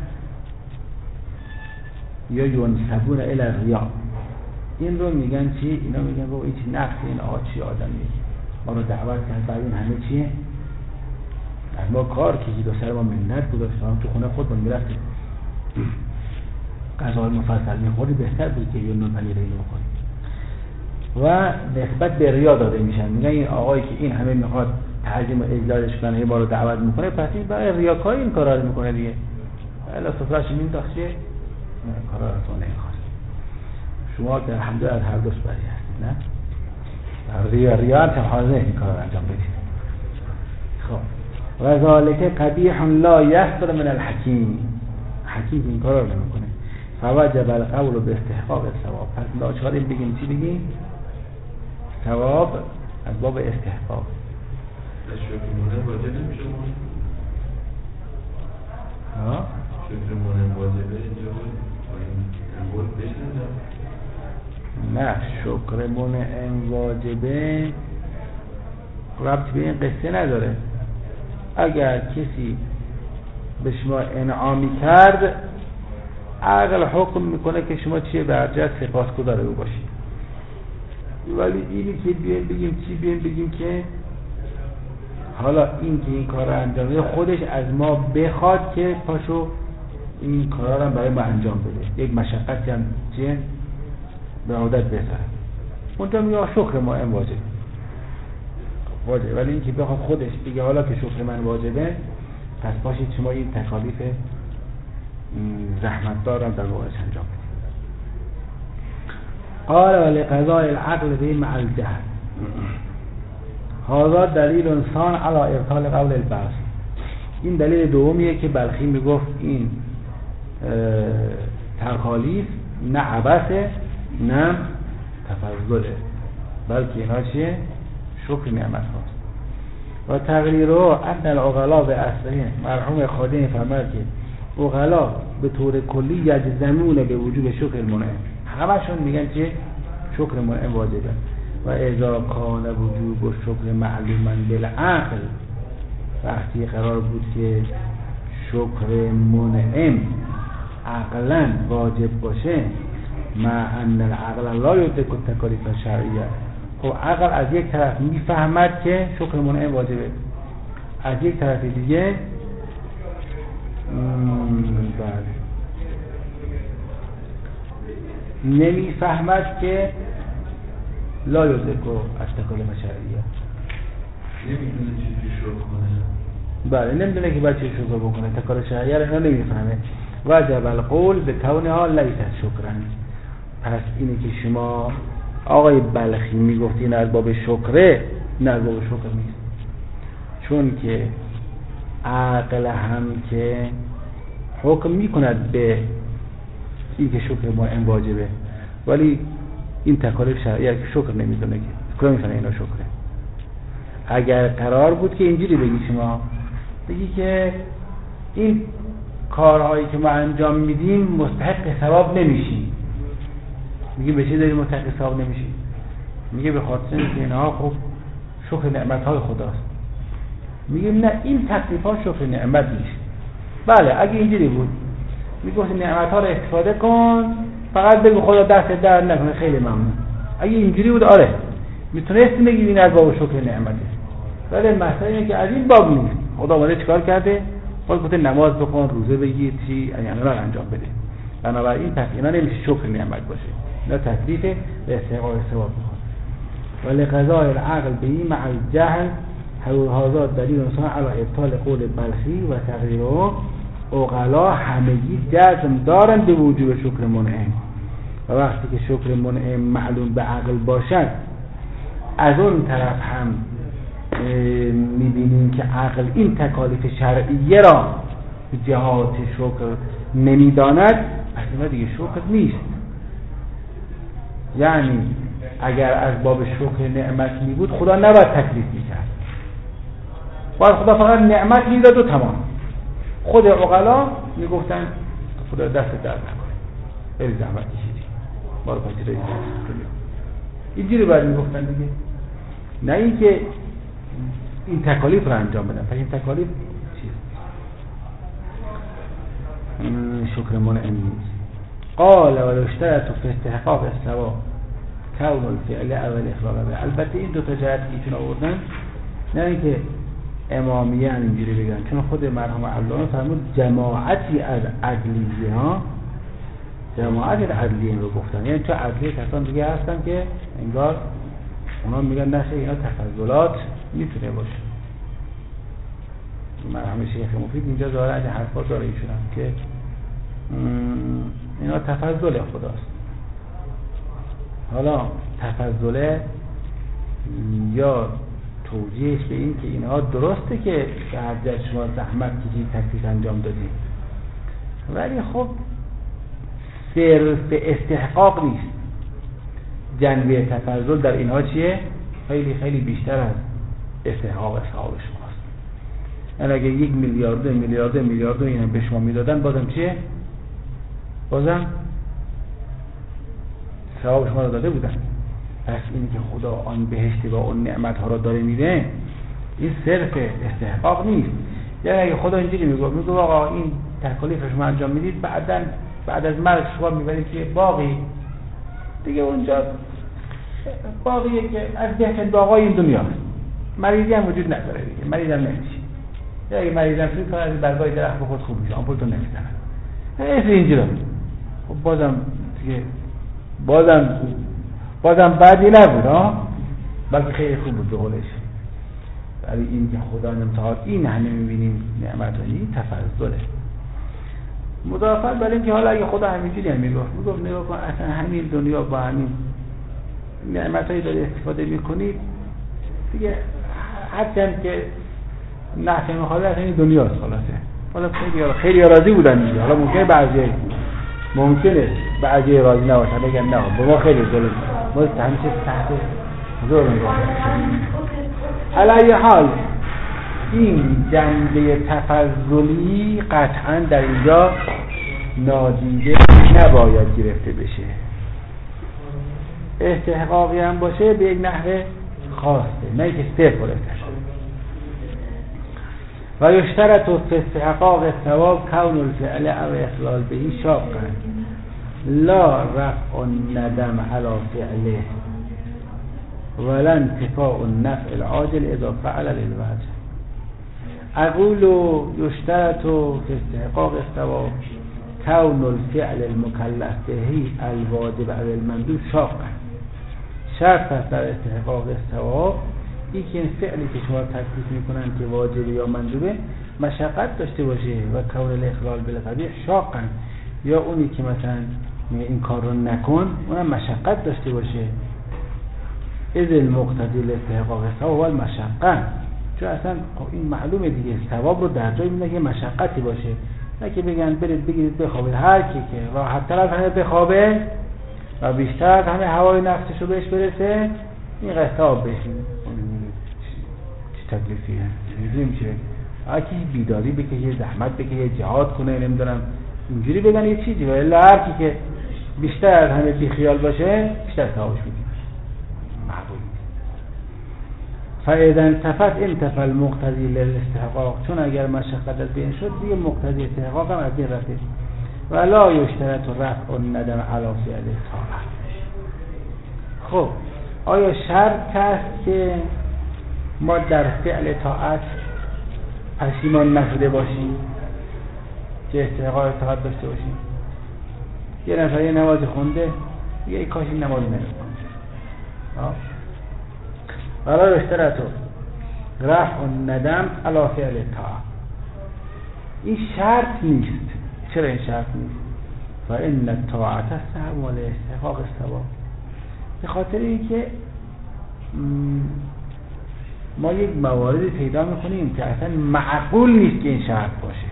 یا ینسبون الی الریا. این رو میگن چی؟ اینا میگن بابا این چی نقص، این آقا چی آدمی ما رو دعوت کرد، بعد این همه چیه؟ از ما کار کشید و سر ما منت گذاشت، تو خونه خودمون میرفتیم غذای مفصل میخوری، بهتر بود که یه نون پنیر اینو بخوری. و نسبت به ریا داده میشن، میگن این آقایی که این همه میخواد تعظیم و اجلالش کنه، ما رو دعوت میکنه، پس این برای ریاکاری این کارا رو میکنه دیگه. الا سفره‌اش این تاخچه نه کارا رو تو نمیخواد. شما در الحمدلله از هر دوست بری هستید، نه ریا ریا هم حاضر این کارا رو انجام بدید. خب و ذالک قبیح لا یصدر من الحکیم، حکیم این کارا رو نمیکنه. فوجب القول باستحقاق الثواب، پس ناچاریم بگیم چی بگیم؟ ثواب از باب استحقاق. شکرمونه واجب نمیشه؟ ها؟ شکرمونه واجبه اینجا بود؟ نه شکرمونه این واجبه ربط به این قصه نداره. اگر کسی به شما انعامی کرد، عقل حکم میکنه که شما چیه برجت سپاسگزار او باشید. ولی اینی که بیایم بگیم چی بیایم بگیم که حالا این که این کار رو انجام بده خودش از ما بخواد که پاشو این کارا رو برای ما انجام بده، یک مشقتی هم چیه به عادت بذاره، اونجا میگه شکر ما این واجب واجب. ولی این که بخواد خودش بگه حالا که شکر من واجبه، پس باشید شما این تکالیف زحمت دارم در واقعش انجام بدید. قال ولی قضای العقل به مع الجهل هذا دلیل انسان علی ابطال قول البعض. این دلیل دومیه که بلخی میگفت این تکالیف نه عبثه نه تفضله، بلکه اینا چیه؟ شکر نعمت هاست. و تقریره ان العقلاء به اصله، مرحوم خادم فرمود که عقلا به طور کلی یجزمون به وجوب شکر منعم، همشون میگن که شکر منعم واجبه. و اذا کان وجوب شکر معلوما بالعقل، وقتی قرار بود که شکر منعم عقلا واجب باشه، مع ان العقل لا یدرک التکالیف الشرعیه، خب عقل از یک طرف میفهمد که شکر منعم واجبه، از یک طرف دیگه بله نمیفهمد که لا یدرک التکالیف الشرعیه، نمیدونه چی شکر کنه. بله نمیدونه که باید چی شکر بکنه، تکالیف شرعیه رو نمیفهمه. وجب القول به کونها لیست شکرن. پس اینه که شما آقای بلخی میگفتین از باب شکره، نه از باب شکر نیست، چون که عقل هم که حکم میکند به این که شکر ما این واجبه، ولی این تکالیف شرعیه که شکر نمیدونه، که کلا میفهمه اینا شکره. اگر قرار بود که اینجوری بگی شما بگی که این کارهایی که ما انجام میدیم مستحق ثواب نمیشیم، میگه به چه دلیل مستحق ثواب نمیشیم؟ میگه به خاطر اینکه اینها خب شکر نعمت‌های خداست. میگه نه این تکلیف‌ها شکر نعمت نیست. بله اگه اینجوری بود میگفت نعمت‌ها رو استفاده کن، فقط بگو خدا دست در نکنه خیلی ممنون. اگه اینجوری بود آره میتونستی بگی این از باب شکر نعمته، ولی مسئله اینه که از این باب نیست. خدا اومده چیکار کرده؟ خدا گفته نماز بخون، روزه بگیر، چی یعنی اینا رو انجام بده. بنابراین پس اینا نمیشه شکر نعمت باشه، اینا تکلیف به استحقاق ثواب میخواد. ولی قضاء العقل به این مع الجهل هذا دلیل مثلا علی ابطال قول بلخی و تقریره عقلا همگی جزم دارن به وجوب شکر منعم. و وقتی که شکر منعم معلوم به عقل باشد، از اون طرف هم میبینیم که عقل این تکالیف شرعیه را به جهات شکر نمیداند، پس اینا دیگه شکر نیست. یعنی اگر از باب شکر نعمت می بود خدا نباید تکلیف میکرد، باید خدا فقط نعمت میداد و تمام. خود عقلا میگفتن خدا دست درد نکنه، خیلی زحمت کشیدی، ما رو پذیرایی کنید، اینجوری باید میگفتن دیگه، نه اینکه این تکالیف رو انجام بدن. پس این تکالیف چیست؟ شکر منعم نیست. قال ولو اشترط في استحقاق الثواب کون الفعل اول اخلاق به. البته این دو تا جهت که ایشون آوردن نه اینکه امامیه هم اینجوری بگن، چون خود مرحوم علامه فرمود جماعتی از عدلیه ها، جماعت عدلیه رو گفتن، یعنی تو عدلیه کسان دیگه هستن که انگار اونا میگن نشه اینا تفضلات میتونه باشه. مرحوم شیخ مفید اینجا داره از حرفا داره ایشون هم که اینا تفضل خداست. حالا تفضله یا توجیهش به این که اینها درسته که به حد شما زحمت کشید تکلیف انجام دادید، ولی خب صرف استحقاق نیست. جنبه تفضل در اینها چیه؟ خیلی خیلی بیشتر از استحقاق ثواب شماست. یعنی اگه یک میلیارد میلیارد میلیارد اینا به شما میدادن بازم چیه؟ بازم ثواب شما رو داده بودن. پس اینی که خدا آن بهشتی و آن نعمت ها رو داره میده، این صرف استحقاق نیست. یعنی اگه خدا اینجوری میگه میگه آقا این تکالیف شما انجام میدید، بعدن بعد از مرگ شما میبرید که باقی دیگه اونجا باقیه که از بهترین باقای این دنیاست، مریضی هم وجود نداره دیگه، مریض هم نمیشه. یا اگه مریض هم شد از برگای درخت بخود خوب میشه، آمپولتون نمیزنن. این اینجوری خب بازم دیگه بازم بازم بعدی نبود ها، بلکه خیلی خوب بود به قولش. ولی این که خدا نمتحاد این همه میبینیم نعمتانی تفضله. مضافت برای اینکه حالا اگه خدا همینجوری هم میگفت میگفت نگاه کن اصلا همین دنیا با همین نعمتایی داری استفاده میکنید دیگه، هرچند که نحشه مخاله اصلا این دنیاست خلاصه. حالا خیلی خیلی راضی بودن دیگه، حالا ممکنه بعضی ممکنه بعضی راضی نباشن بگن نه به ما خیلی ظلم، ما همیشه تحت ظلم باشیم. علی حال این جنبه تفضلی قطعا در اینجا نادیده نباید گرفته بشه. استحقاقی هم باشه به یک نحو خاصه، نه که صرف باشه. و یشترط فی استحقاق الثواب کون الفعل او اخلال به شاقا لا رفع الندم علی فعله ولا انتفاع النفع العاجل اذا فعل للوجه. اقول یشترط فی استحقاق الثواب کون الفعل المکلف به الواجب او المندوب شاقا. شرط است در استحقاق الثواب این که این فعلی که شما تکلیف میکنن که واجب یا مندوبه مشقت داشته باشه و کون الاخلال بالقبیح شاقا، یا اونی که مثلا این کار رو نکن اونم مشقت داشته باشه. اذ المقتضی لاستحقاق الثواب والمشقه، چون اصلا این معلومه دیگه ثواب رو در جای میده که مشقتی باشه، نه که بگن برید بگیرید بخوابید. هر کی که راحت تر از همه بخوابه و بیشتر از همه هوای نفسش رو بهش برسه این قصاب بشین چه تکلیفیه میدونیم چه اکی بیداری بکشه، زحمت بکشه، جهاد کنه، نمیدونم اینجوری بگن یه چیزی، ولی هر کی که بیشتر از همه بی خیال باشه بیشتر ثوابش میده. معقول فاذا انتفت انتفى المقتضی للاستحقاق، چون اگر مشقت از بین شد دیگه مقتضی استحقاق هم از بین رفته. ولا یشترط رفع الندم علی فعل طاعت. خب آیا شرط است که ما در فعل طاعت پشیمان نشده باشیم که استحقاق طاعت داشته باشیم؟ یه نفر یه نماز خونده یه کاش این نماز نمیخوند، ولا یشترط رفع الندم علی فعل طاعت. این شرط نیست. چرا این شرط نیست؟ فإن الطاعت سهو والاستحقاق الثواب. به خاطر اینکه ما یک مواردی پیدا میکنیم که اصلا معقول نیست که این شرط باشه.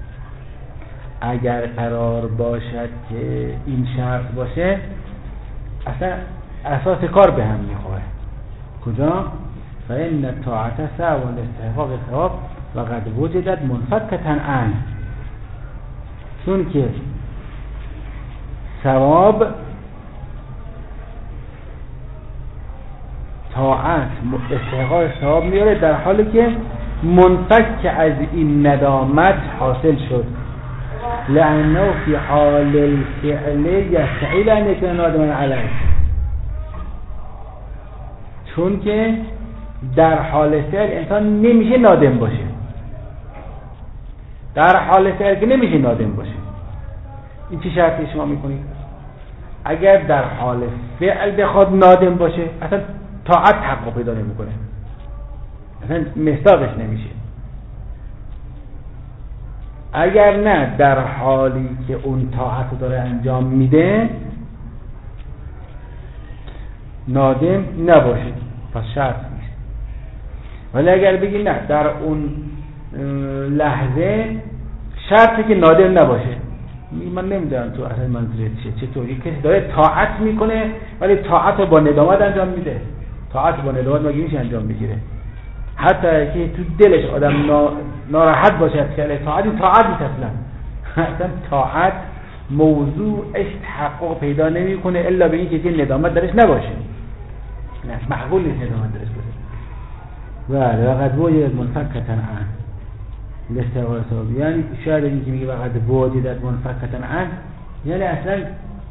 اگر قرار باشد که این شرط باشه اصلا اساس کار به هم میخوره. کجا؟ فإن الطاعت سهو والاستحقاق الثواب و قد وجدت منفکة عنه. چون که ثواب طاعت استحقاق ثواب میاره در حالی که منفک از این ندامت حاصل شد. لأنه في حال الفعل يستحيل أن يكون نادما عليه. چون که در حال فعل انسان نمیشه نادم باشه. در حال فعل که نمیشه نادم باشه. این چه شرطی شما میکنید؟ اگر در حال فعل بخواد نادم باشه اصلا طاعت حق پیدا نمیکنه، اصلا مصداقش نمیشه. اگر نه در حالی که اون طاعت رو داره انجام میده نادم نباشه پس شرط نیست. ولی اگر بگی نه در اون لحظه شرطی که نادم نباشه، من نمیدونم تو اصلا منظورت چیه. چطوری کسی داره طاعت میکنه ولی طاعت رو با ندامت انجام میده؟ طاعت با ندامت مگه میشه انجام بگیره؟ حتی که تو دلش آدم ناراحت باشه که طاعت این طاعت نیست اصلا. اصلا طاعت موضوعش تحقق پیدا نمیکنه الا به اینکه که ندامت درش نباشه. نه معقول نیست ندامت درش باشه. بله وقد وجدت منفکة عنه الاستحقاق ثواب. یعنی شاید این که میگه وقد وجدت منفکة عنه یعنی اصلا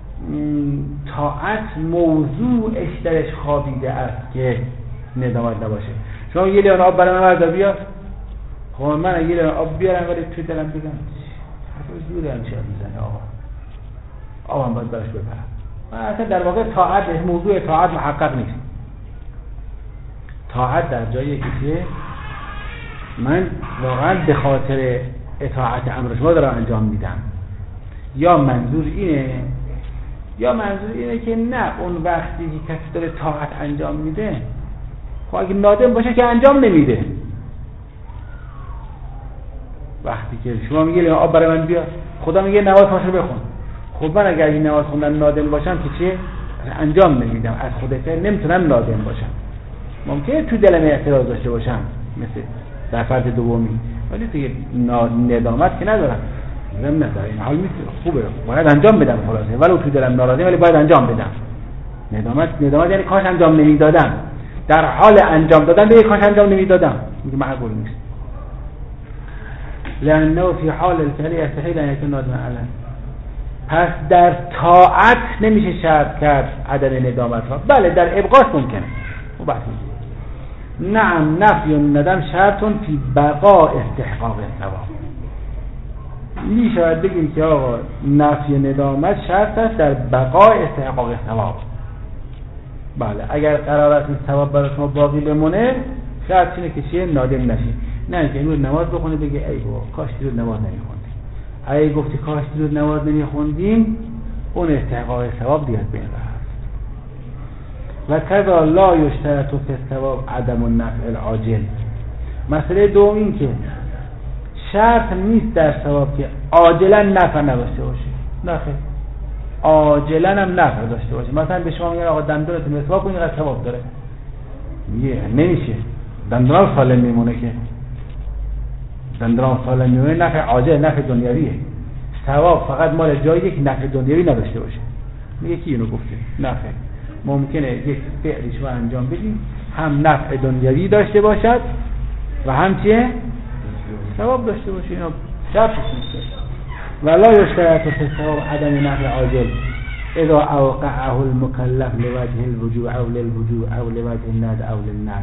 طاعت موضوعش درش خوابیده است که ندامت نباشه. شما یه لیوان آب برای من بردار بیار، خب من یه لیوان آب بیارم ولی توی دلم بگم حرف زوری هم چه میزنه آقا آبم باید برش بپرم. من اصلا در واقع طاعت موضوع طاعت محقق نیست. طاعت در جایی که من واقعا به خاطر اطاعت امر شما دارم انجام میدم، یا منظور اینه یا منظور اینه که نه اون وقتی که کسی داره طاعت انجام میده خب اگه نادم باشه که انجام نمیده. وقتی که شما میگه آب برای من بیار، خدا میگه نماز پاشو بخون، خب من اگر این نماز خوندن نادم باشم که چیه؟ انجام نمیدم، از خود فعل نمیتونم نادم باشم. ممکنه تو دلم اعتراض داشته باشم مثل در فرض دومی، ولی دیگه ندامت که ندارم. میگم نه در این حال نیست، خوبه باید انجام بدم خلاصه، ولو تو دلم ناراضی ولی باید انجام بدم. ندامت ندامت یعنی کاش انجام نمیدادم، در حال انجام دادن به کاش انجام نمیدادم، میگه معقول نیست. لأنه في حال الفعل يستحيل أن يكون نادما عليه. پس در طاعت نمیشه شرط کرد عدم ندامت ها. بله در ابقاش ممکنه. نعم نفی الندم شرط فی بقاء استحقاق الثواب. می شود بگیم که آقا نفی ندامت شرط است در بقاء استحقاق الثواب. بله اگر قرار است این ثواب برای شما باقی بمونه شرط اینه که چیه؟ نادم نشی. نه که اینو نماز بخونه بگه ای بابا کاش دیروز نماز نمیخوندیم. اگه گفتی کاش دیروز نماز نمیخوندیم اون استحقاق ثواب دیگه بین رفت. و کذا لا یشترط فی الثواب عدم النفع العاجل. مسئله دوم این که شرط نیست در ثواب که عاجلا نفع نداشته باشه. نه خیر، عاجلا هم نفع داشته باشه. مثلا به شما میگن آقا دندونت مسواک کن اینقدر ثواب داره، میگه نمیشه، دندون سالم میمونه که دندون سالم میمونه نفع عاجل نفع دنیویه. ثواب فقط مال جایی که نفع دنیوی نداشته باشه. میگه کی اینو گفته؟ نفع ممکنه یک فعلی شما انجام بدید هم نفع دنیوی داشته باشد و هم چیه؟ ثواب داشته باشه. اینا شرطش نیست. ولا يشترط في الثواب عدم نفع عاجل اذا اوقعه المكلف لوجه الوجوب او للوجوب او لوجه الند او للند.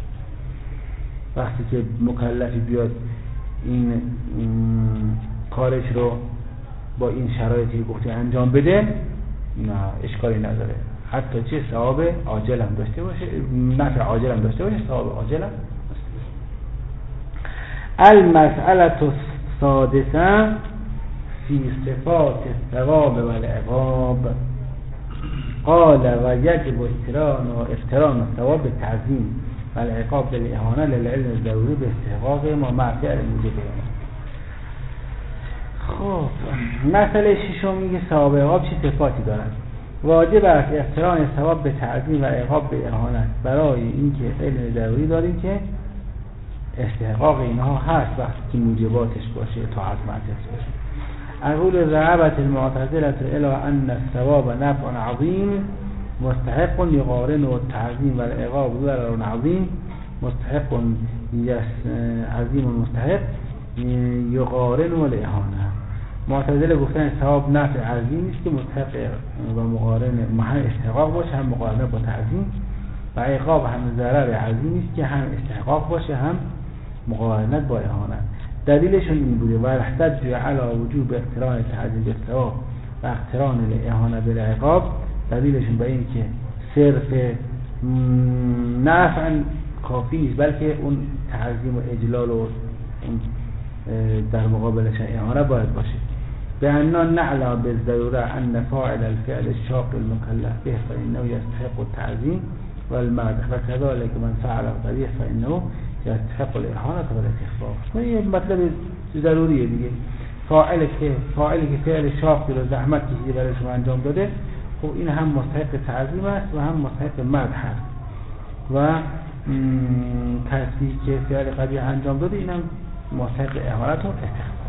وقتی که مکلفی بیاد این کارش رو با این شرایطی گفته انجام بده، نه اشکالی نداره، حتی چه ثواب عاجل هم داشته باشه، نفع عاجل هم داشته باشه، ثواب عاجل هم داشته باشه. المسئله السادسه فی صفات الثواب والعقاب. قال و یجب اقتران و اقتران الثواب بالتعظیم والعقاب بالاهانه للعلم الضروری به استحقاق ما مع فعل موجب. خب مسئله ششم میگه ثواب و عقاب چه صفاتی دارند. واجب است اقتران ثواب به تعظیم و عقاب به اهانت، برای اینکه علم ضروری داریم که استحقاق اینها هست وقتی که موجباتش باشه، طاعت معصیت باشه. اقول ذهبت المعتزله الى ان الثواب نفع عظیم مستحق یقارن التعظیم و العقاب ضرر عظیم مستحق عظیم مستحق یقارن الاهانه. معتزله گفتن ثواب نفع عظیم است که مستحق و مقارن هم استحقاق باشه، هم مقارنه با تعظیم، و عقاب هم ضرر عظیم است که هم استحقاق باشه هم مقارنت با اهانت. دلیلشون این بوده و احتج علی وجوب اقتران تعظیم بالثواب و اقتران الاهانه بالعقاب. دلیلشون به این که صرف نفع کافی نیست، بلکه اون تعظیم و اجلال و اون در مقابلش اهانه باید باشه. به انا نعلم بالضروره ان فاعل الفعل الشاق المكلف به فانه يستحق التعظیم والمدح و كذلك من فعل القبیح فانه يستحق الاهانه والاستخفاف. این مطلب ضروریه دیگه. فاعل که فاعلی که فعل شاقی رو زحمت کشیده برای شما انجام داده، خب این هم مستحق تعظیم است و هم مستحق مدح است، و کسی که فعل قبیح انجام داده این هم مستحق اهانت و استخفاف.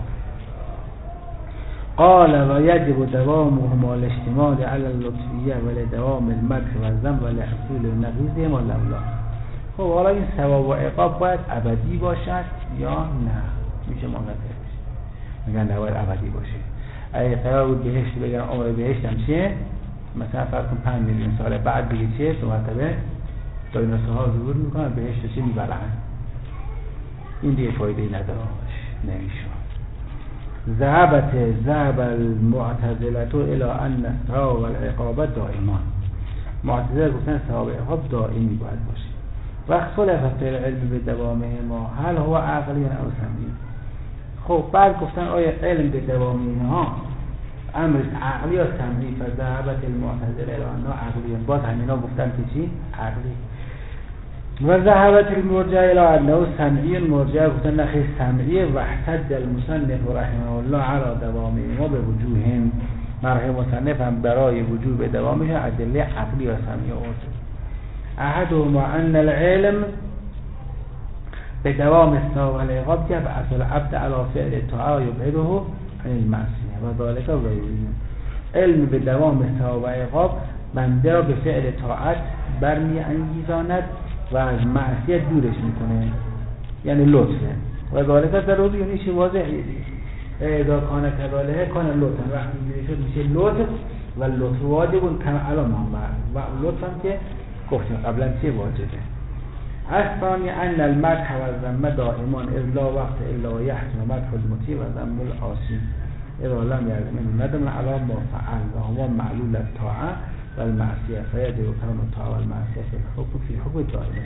قال و یجب دوامهما الاشتمال علی اللطفیه و لدوام المدح و الذم و لحصول نقیضهما لولا. خب حالا این ثواب و عقاب باید ابدی باشد یا نه؟ میشه منقطع بشه؟ میگن نباید ابدی باشه. اگه قرار بود بهشت بگن عمر بهشت هم چیه؟ مثلا فرض کن پنج میلیون سال بعد بگه چیه؟ دو مرتبه دایناسورها ظهور میکنن بهشت چه میبرن. این دیگه فایده نداره، نمیشه. ذهبت ذهب المعتزله الى ان الثواب والعقاب دائمان. معتزله گفتن ثواب و عقاب دائمی باید باشه. و اختلاف فی العلم به دوامهما هل هو عقلی او سمعی. خب بعد گفتن آیا علم به دوام اینها امر عقلی یا سمعی؟ فذهبت المعتزله الى انها عقلی. باز همینا گفتن که چی؟ عقلی. و ذهبت المرجع الى انه سمعی. مرجع گفتن نخیر سمعی. و احتج المصنف رحمه الله علی دوامهما به وجوههم. مرحوم مصنف هم برای وجوب دوامش ادله عقلی و سمعی آورد. احدهما ان العلم به دوام الثواب و العقاب که اصل عبد علی فعل طاعه یبعده عن المعصیه و ذلك غیره. علم به دوام الثواب و عقاب بنده را به فعل طاعت برمی انگیزاند و از معصیت دورش میکنه، یعنی لطفه. و ذلك ضروری، یعنی چی؟ واضحه. اذا کان کذالک کان لطفا. وقتی اینجوری شد میشه لطف و لطف واجب کما علی محمد. و لطف هم که گفتیم قبلا چه واجبه. الثانی ان المدح و الذم دائمان اذ لا وقت الا یحسن مدح المطیع و ذم العاصی اذا لم یلزم ندم علی ما فعل و هما معلول الطاعه و المعصیه فیجب کون الطاعه و المعصیه فی الحکم فی حکم دائمه.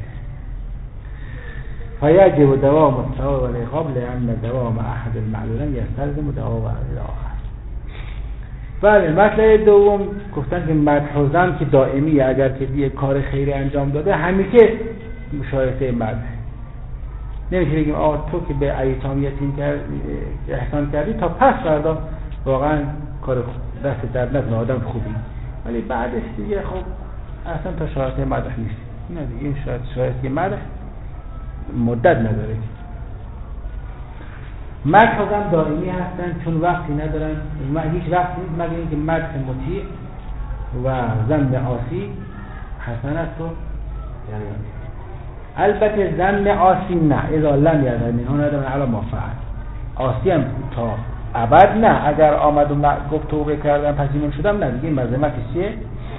فیجب دوام الثواب و العقاب لان دوام احد المعلولین یستلزم دوام الاخر. بله، مسئله دوم گفتن که مدح و ذم که دائمی، اگر که یه کار خیری انجام داده همیشه شایسته مدح. نمیشه بگیم آقا تو که به ایتام یتیم کرد احسان کردی تا پس فردا واقعا کار دست درد نکنه، آدم خوبی، ولی بعدش دیگه خب اصلا تا شایسته مدح نیست. نه دیگه شاید شایسته مدح مدت نداره. مدح و ذم دائمی هستن چون وقتی ندارن، هیچ وقتی نیست مگر اینکه مدح مطیع و ذم عاصی حسن است و جریان. البته ذم عاصی نه، اذا لم یزن منه ندم علی ما فعل. عاصی هم تا ابد نه. اگر آمد و گفت توبه کردم پشیمون شدم، نه دیگه این مذمتش چیه؟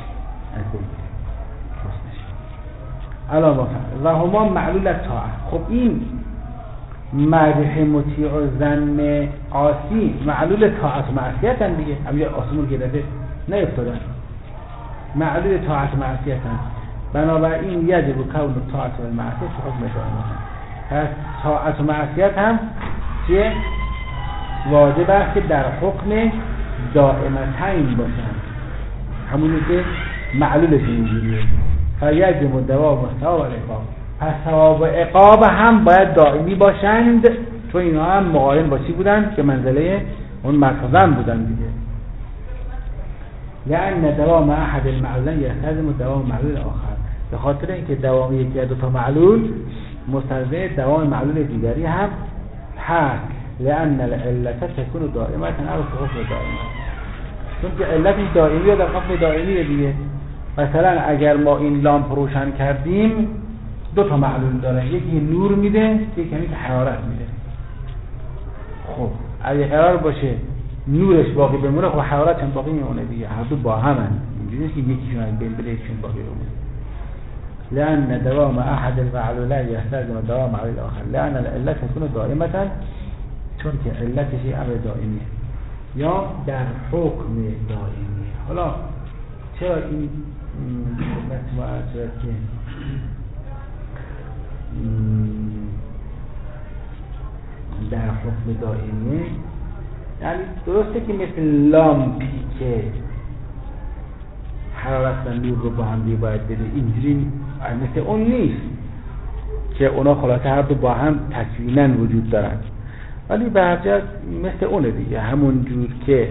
علاوه و هما معلول طاعت. خب این مدح مطیع و ذم عاصی معلول طاعت و معصیت هم دیگه، همینجا آسمون که دفعه نیفتادن، معلول طاعت و معصیت هم. بنابراین یجب کون طاعت و معصیت چه حکم دائم پس طاعت و معصیت هم چیه؟ واجب است که در حکم دائمتین باشن، همونی که معلولش اینجوریه. فیجب دوام ثواب و عقاب، پس ثواب و عقاب هم باید دائمی باشند، چون اینا هم مقارن با چی بودن؟ که منزله اون مرتضی بودن دیگه. لأن دوام احد المعلولین یستلزم دوام معلول آخر، به خاطر اینکه دوام یکی از دو تا معلول مستلزم دوام معلول دیگری هم هست. لأن العلت تكون دائمة او في حکم دائمه، چون که علتش دائمی در حکم دائمی دیگه. مثلا اگر ما این لامپ روشن کردیم دو تا معلول داره، یکی نور میده، یکی کمی که حرارت میده. خب اگه قرار باشه نورش باقی بمونه، خب حرارت هم باقی میمونه دیگه، هر دو با همن، اینجوری نیست که یکیشون از بین بره یکیشون باقی بمونه. لأن دوام احد المعلولین یستلزم دوام معلول آخر، لأن العلت تكون دائمة، چون که علتش امر دائمیه یا در حکم دائمی. حالا چرا این مطمئن شد که در حکم دائمیه؟ یعنی درسته که مثل لامپی که حرارت و نور رو با هم دیگه باید بده، اینجوری مثل اون نیست که اونا خلاصه هر دو با هم تکویناً وجود دارن، ولی به هر جهت مثل اونه دیگه. همون جور که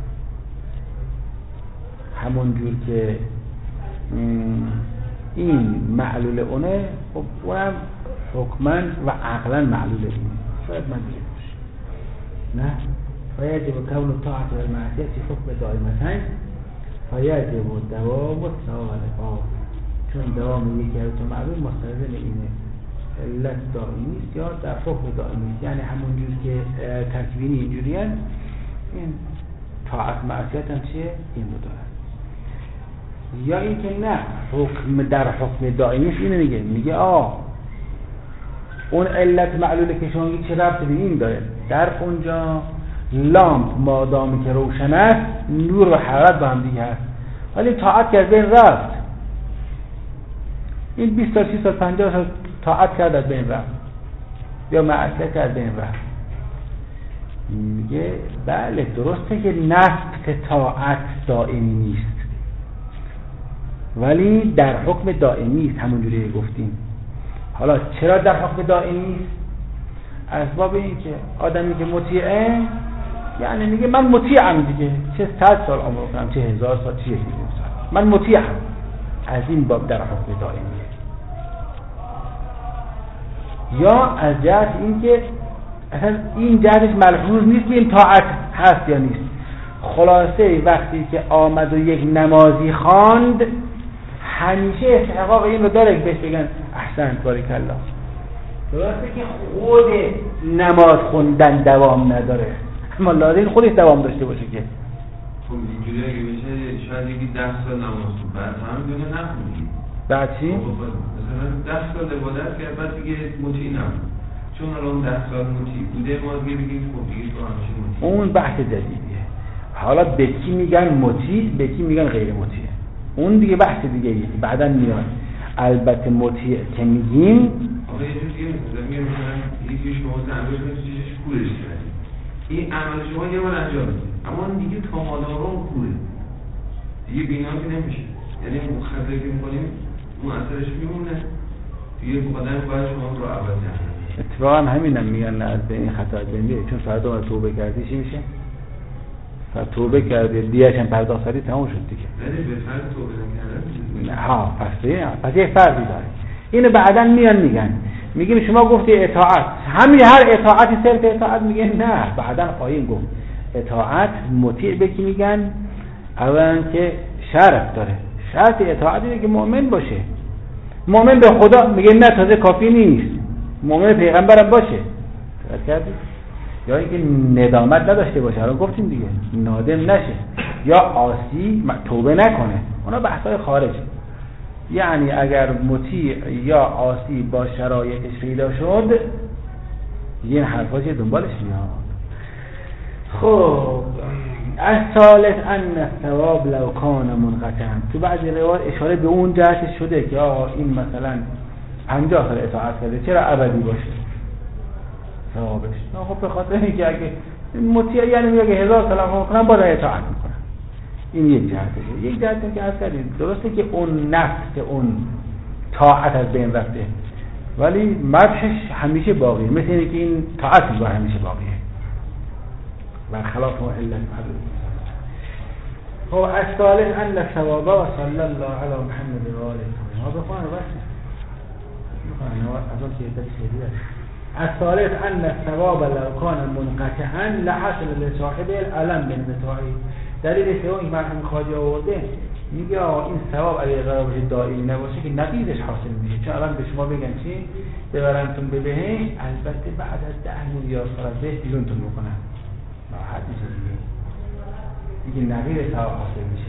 همون جور که این معلول اونه، خب اونم حکماً و عقلاً معلول اینه. شاید من دیگه باشه نه فیجب کون طاعت و المعصیت حکم دائمتین فیجب دوام ثواب و عقاب، چون دوام یکی از دو معلول مستلزم اینه علت دائمی است یا در حکم دائمی است. یعنی همون جور که تکوینی اینجوری هست، این طاعت معصیت هم چیه؟ این رو دارد. یا این که نه حکم در حکم دائمی است، اینه میگه میگه آه اون علت معلوله که شما میگی چه ربطی به این داره؟ در اونجا لامپ مادامی که روشن است نور و حرارت با هم دیگه هست، ولی طاعت که از بین رفت، این بیست تا سی سال پنجاه سال طاعت کرد از بین رفت یا معصیت کرد از بین رفت. میگه بله درسته که نفت طاعت دائمی نیست، ولی در حکم دائمی است، همونجوری گفتیم. حالا چرا در حکم دائمی است؟ اسباب این که آدمی که مطیعه، یعنی میگه من مطیعم دیگه، چه صد سال عمر کنم، چه هزار سال، چه یک میلیون سال، من مطیعم. از این باب در حکم دائمیه. یا از جهت این که اصلا این جهتش ملحوظ نیست که این طاعت هست یا نیست. خلاصه وقتی که آمد و یک نمازی خواند، همیشه استحقاق این رو داره که بهش بگن احسنت بارک الله. درسته که خود نماز خوندن دوام نداره، اما لازم خودش دوام داشته باشه که خب اینجوری اگه بشه شاید یکی ده سال نماز خون بعد همه دونه نخوندی، بعد چی؟ مثلا ده سال عبادت کرد بعد دیگه مطیع نبود، چون الان ده سال مطیع بوده ما دیگه بگیم خب دیگه تو همچین مطیع. اون بحث جدیدیه. حالا به کی میگن مطیع، به کی میگن غیر مطیع، اون دیگه بحث دیگه ایه که بعداً میاد. البته مطیع که میگیم آقا یه جور دیگه مثلا میگه مثلا یکی شما زنبه کنید چیزش کورش کردید، این عمل شما یه بار انجام میدید، اما دیگه تا مادارا اون کوره دیگه بینا که نمیشه، یعنی مخطره که میکنیم اون اثرش میمونه دیگه، بقدر باید شما رو عوض کنید. اتفاقا همین هم میگن از این خطا بنده، چون فردا ما توبه کردی چی میشه؟ فردا توبه کردی دیگه هم پرداخت کردی تموم شد دیگه. یعنی به فرد توبه نکردن ها پس پس یه فرقی داره. اینو بعداً میان میگن میگیم شما گفتی اطاعت، همین هر اطاعتی صرف اطاعت، میگه نه بعداً خواهیم گفت اطاعت مطیع به کی میگن؟ اولا که شرط داره، شرط اطاعت اینه که مؤمن باشه. مؤمن به خدا میگه نه تازه کافی نیست، مؤمن پیغمبرم باشه. درست کردی؟ یا اینکه ندامت نداشته باشه، الان گفتیم دیگه نادم نشه، یا عاصی توبه نکنه، اونا بحثای خارجه. یعنی اگر مطیع یا عاصی با شرایطش پیدا شد این حرفا چه دنبالش میاد. خب الثالث ان الثواب لو کان منقطعا، تو بعضی روایات اشاره به اون جهت شده که آقا این مثلا پنجاه سال اطاعت کرده چرا ابدی باشه ثوابش؟ خب به خاطر اینکه اگه مطیع یعنی میگه هزار سال هم کنم باید اطاعت میکنم. این یک جهتشه. یک جهت که عرض کردیم درسته که اون نفس اون طاعت از بین رفته ولی مدحش همیشه باقیه، مثل اینه که این طاعت با همیشه باقیه برخلاف علت معلوم. خب الثالث ان الثواب و صلی الله علی محمد و آله ما بخوان بس بخوان از اون که تفسیری است. الثالث ان الثواب لو كان منقطعا لحصل لصاحب الالم بالمتاعی. دلیل سوم این مرحوم خواجه آورده میگه آقا این ثواب اگه قرار باشه دائمی نباشه که نقیضش حاصل میشه، چون الان به شما بگن چی ببرنتون به بهشت البته بعد از ده میلیارد سال از بهشت بیرونتون میکنن راحت میشه دیگه، دیگه نقیض ثواب حاصل میشه.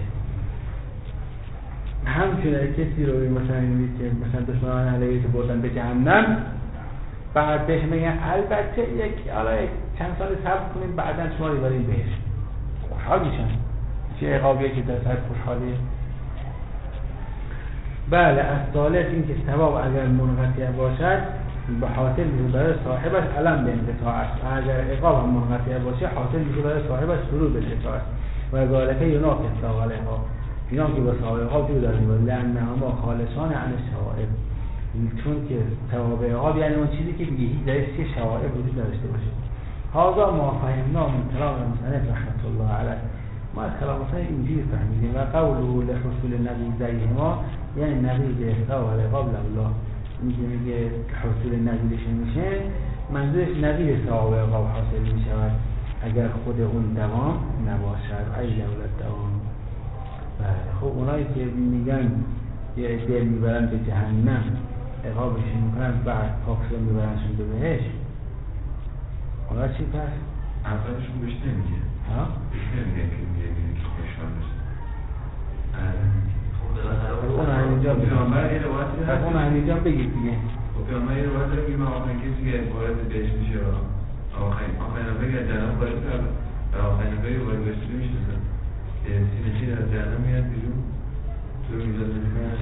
همچنین کسی رو مثلا که مثلا دشمنان اهل بیت بردن به جهنم بعد بهش میگن البته یک حالا چند سال صبر کنید بعداً شما رو ببریم بهشت، خوشحال میشن. چه عقابیه که در سر خوشحالیه. بله الثالث این که ثواب اگر منقطع باشد به حاصل میشه برای صاحبش علم به انقطاع است، اگر عقاب هم منقطع باشه حاصل میشه برای صاحبش شروع به انقطاع است. و ذالک یناقض ثواب العقاب، اینا که با ثواب العقاب جو داریم لانهما خالصان عن الشوائب، چون که ثواب العقاب یعنی اون چیزی که دیگه هیچ درستی شوائب وجود نداشته باشه. هذا ما فهمنا من كلام المصنف رحمة الله عليه. ما از کلام مصنف اینجوری فهمیدیم و قوله لحصول نبی زیهما یعنی نبی به ثواب العقاب الله، میگه میگه حصول نبیش میشه منظورش نبی به ثواب العقاب حاصل میشود اگر خود اون دوام نباشد. ای دولت دوام. بله خب اونایی که میگن یه عده میبرن به جهنم عقابشون میکنن بعد پاکشون میبرنشون به بهشت، اونا چی پس؟ اولشون بهش نمیگه ها؟ بهش نمیگه که میگه میگه که خوشحال بشه. اون همینجا بگید پس اون همینجا بگید دیگه. خب پیامبر یه روایت داره که من آخرین کسی که وارد بهشت میشه آخرین آخرین نفر که از جهنم خارج کرد و آخرین نفر که وارد بهشت میشه که سینه چین از جهنم میاد بیرون تو میزاد نمیکنه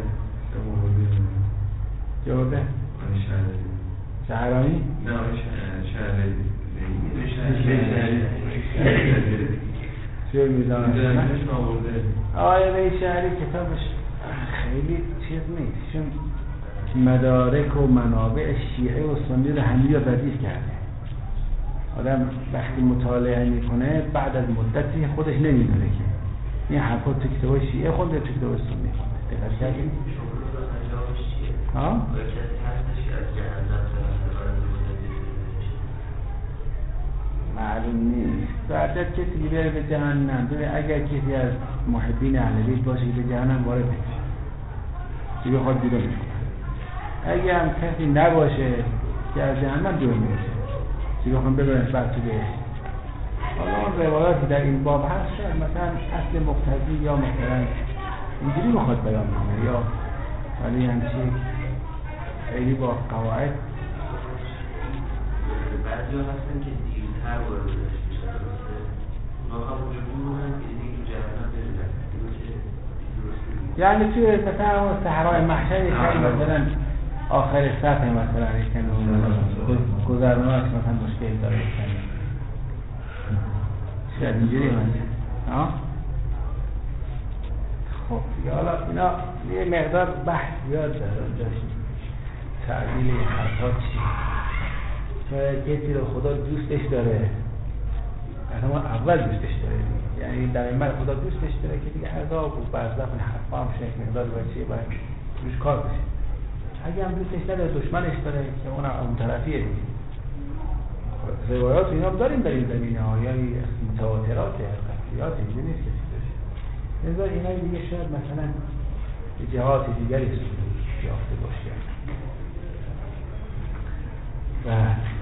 جوابه؟ آنی شهر شهرانی؟ نه آنی شهر چه میدانم آقای وی شهری کتابش خیلی چیز نیست، چون مدارک و منابع شیعه و سنی رو همه رو ردیف کرده. آدم وقتی مطالعه میکنه بعد از مدتی خودش نمیدونه که این حرفا تو کتاب شیعه خونده تو کتاب سنی خونده. دقت کردید؟ ها؟ معلوم نیست. بعد کسی بره به جهنم، ببین اگر کسی از محبین اهل بیت باشه که به جهنم وارد نمیشه دیگه خود بیرون میشه. اگر هم کسی نباشه که از جهنم بیرون میشه دیگه خود ببرنش بعد تو بهشت. حالا اون روایاتی در این باب هست مثلا اصل مقتضی یا مثلا اینجوری میخواد بیان کنه یا ولی همچی خیلی با قواعد بعضی ها هستن که دیرتر وارد بهشت میشن، درسته؟ اونا هم وجودی مونن که دیگه تو جهنم بریدن، یعنی توی مثلا اون صحرای محشر یکی مثلا آخر سطح مثلا یکن گذرنامه‌اش مثلا مشکل داره یکن شاید اینجوری مثلا ها؟ خب حالا اینا یه مقدار بحث زیاد داشت تعبیل حرفا چی؟ شاید کسی رو خدا دوستش داره اصلا اول دوستش داره، یعنی در این خدا دوستش داره که دیگه عذاب و برزخ و حرفا هم شکل مقدار بچه باید روش کار بشه. اگه هم دوستش نداره دشمنش داره که اون اون طرفیه دیگه. روایات اینا داریم در این زمینه ها، یعنی متواترات قطعیات اینجا نیست کسی داشت. لذا اینا دیگه شاید مثلا جهات دیگری یافته باشه. و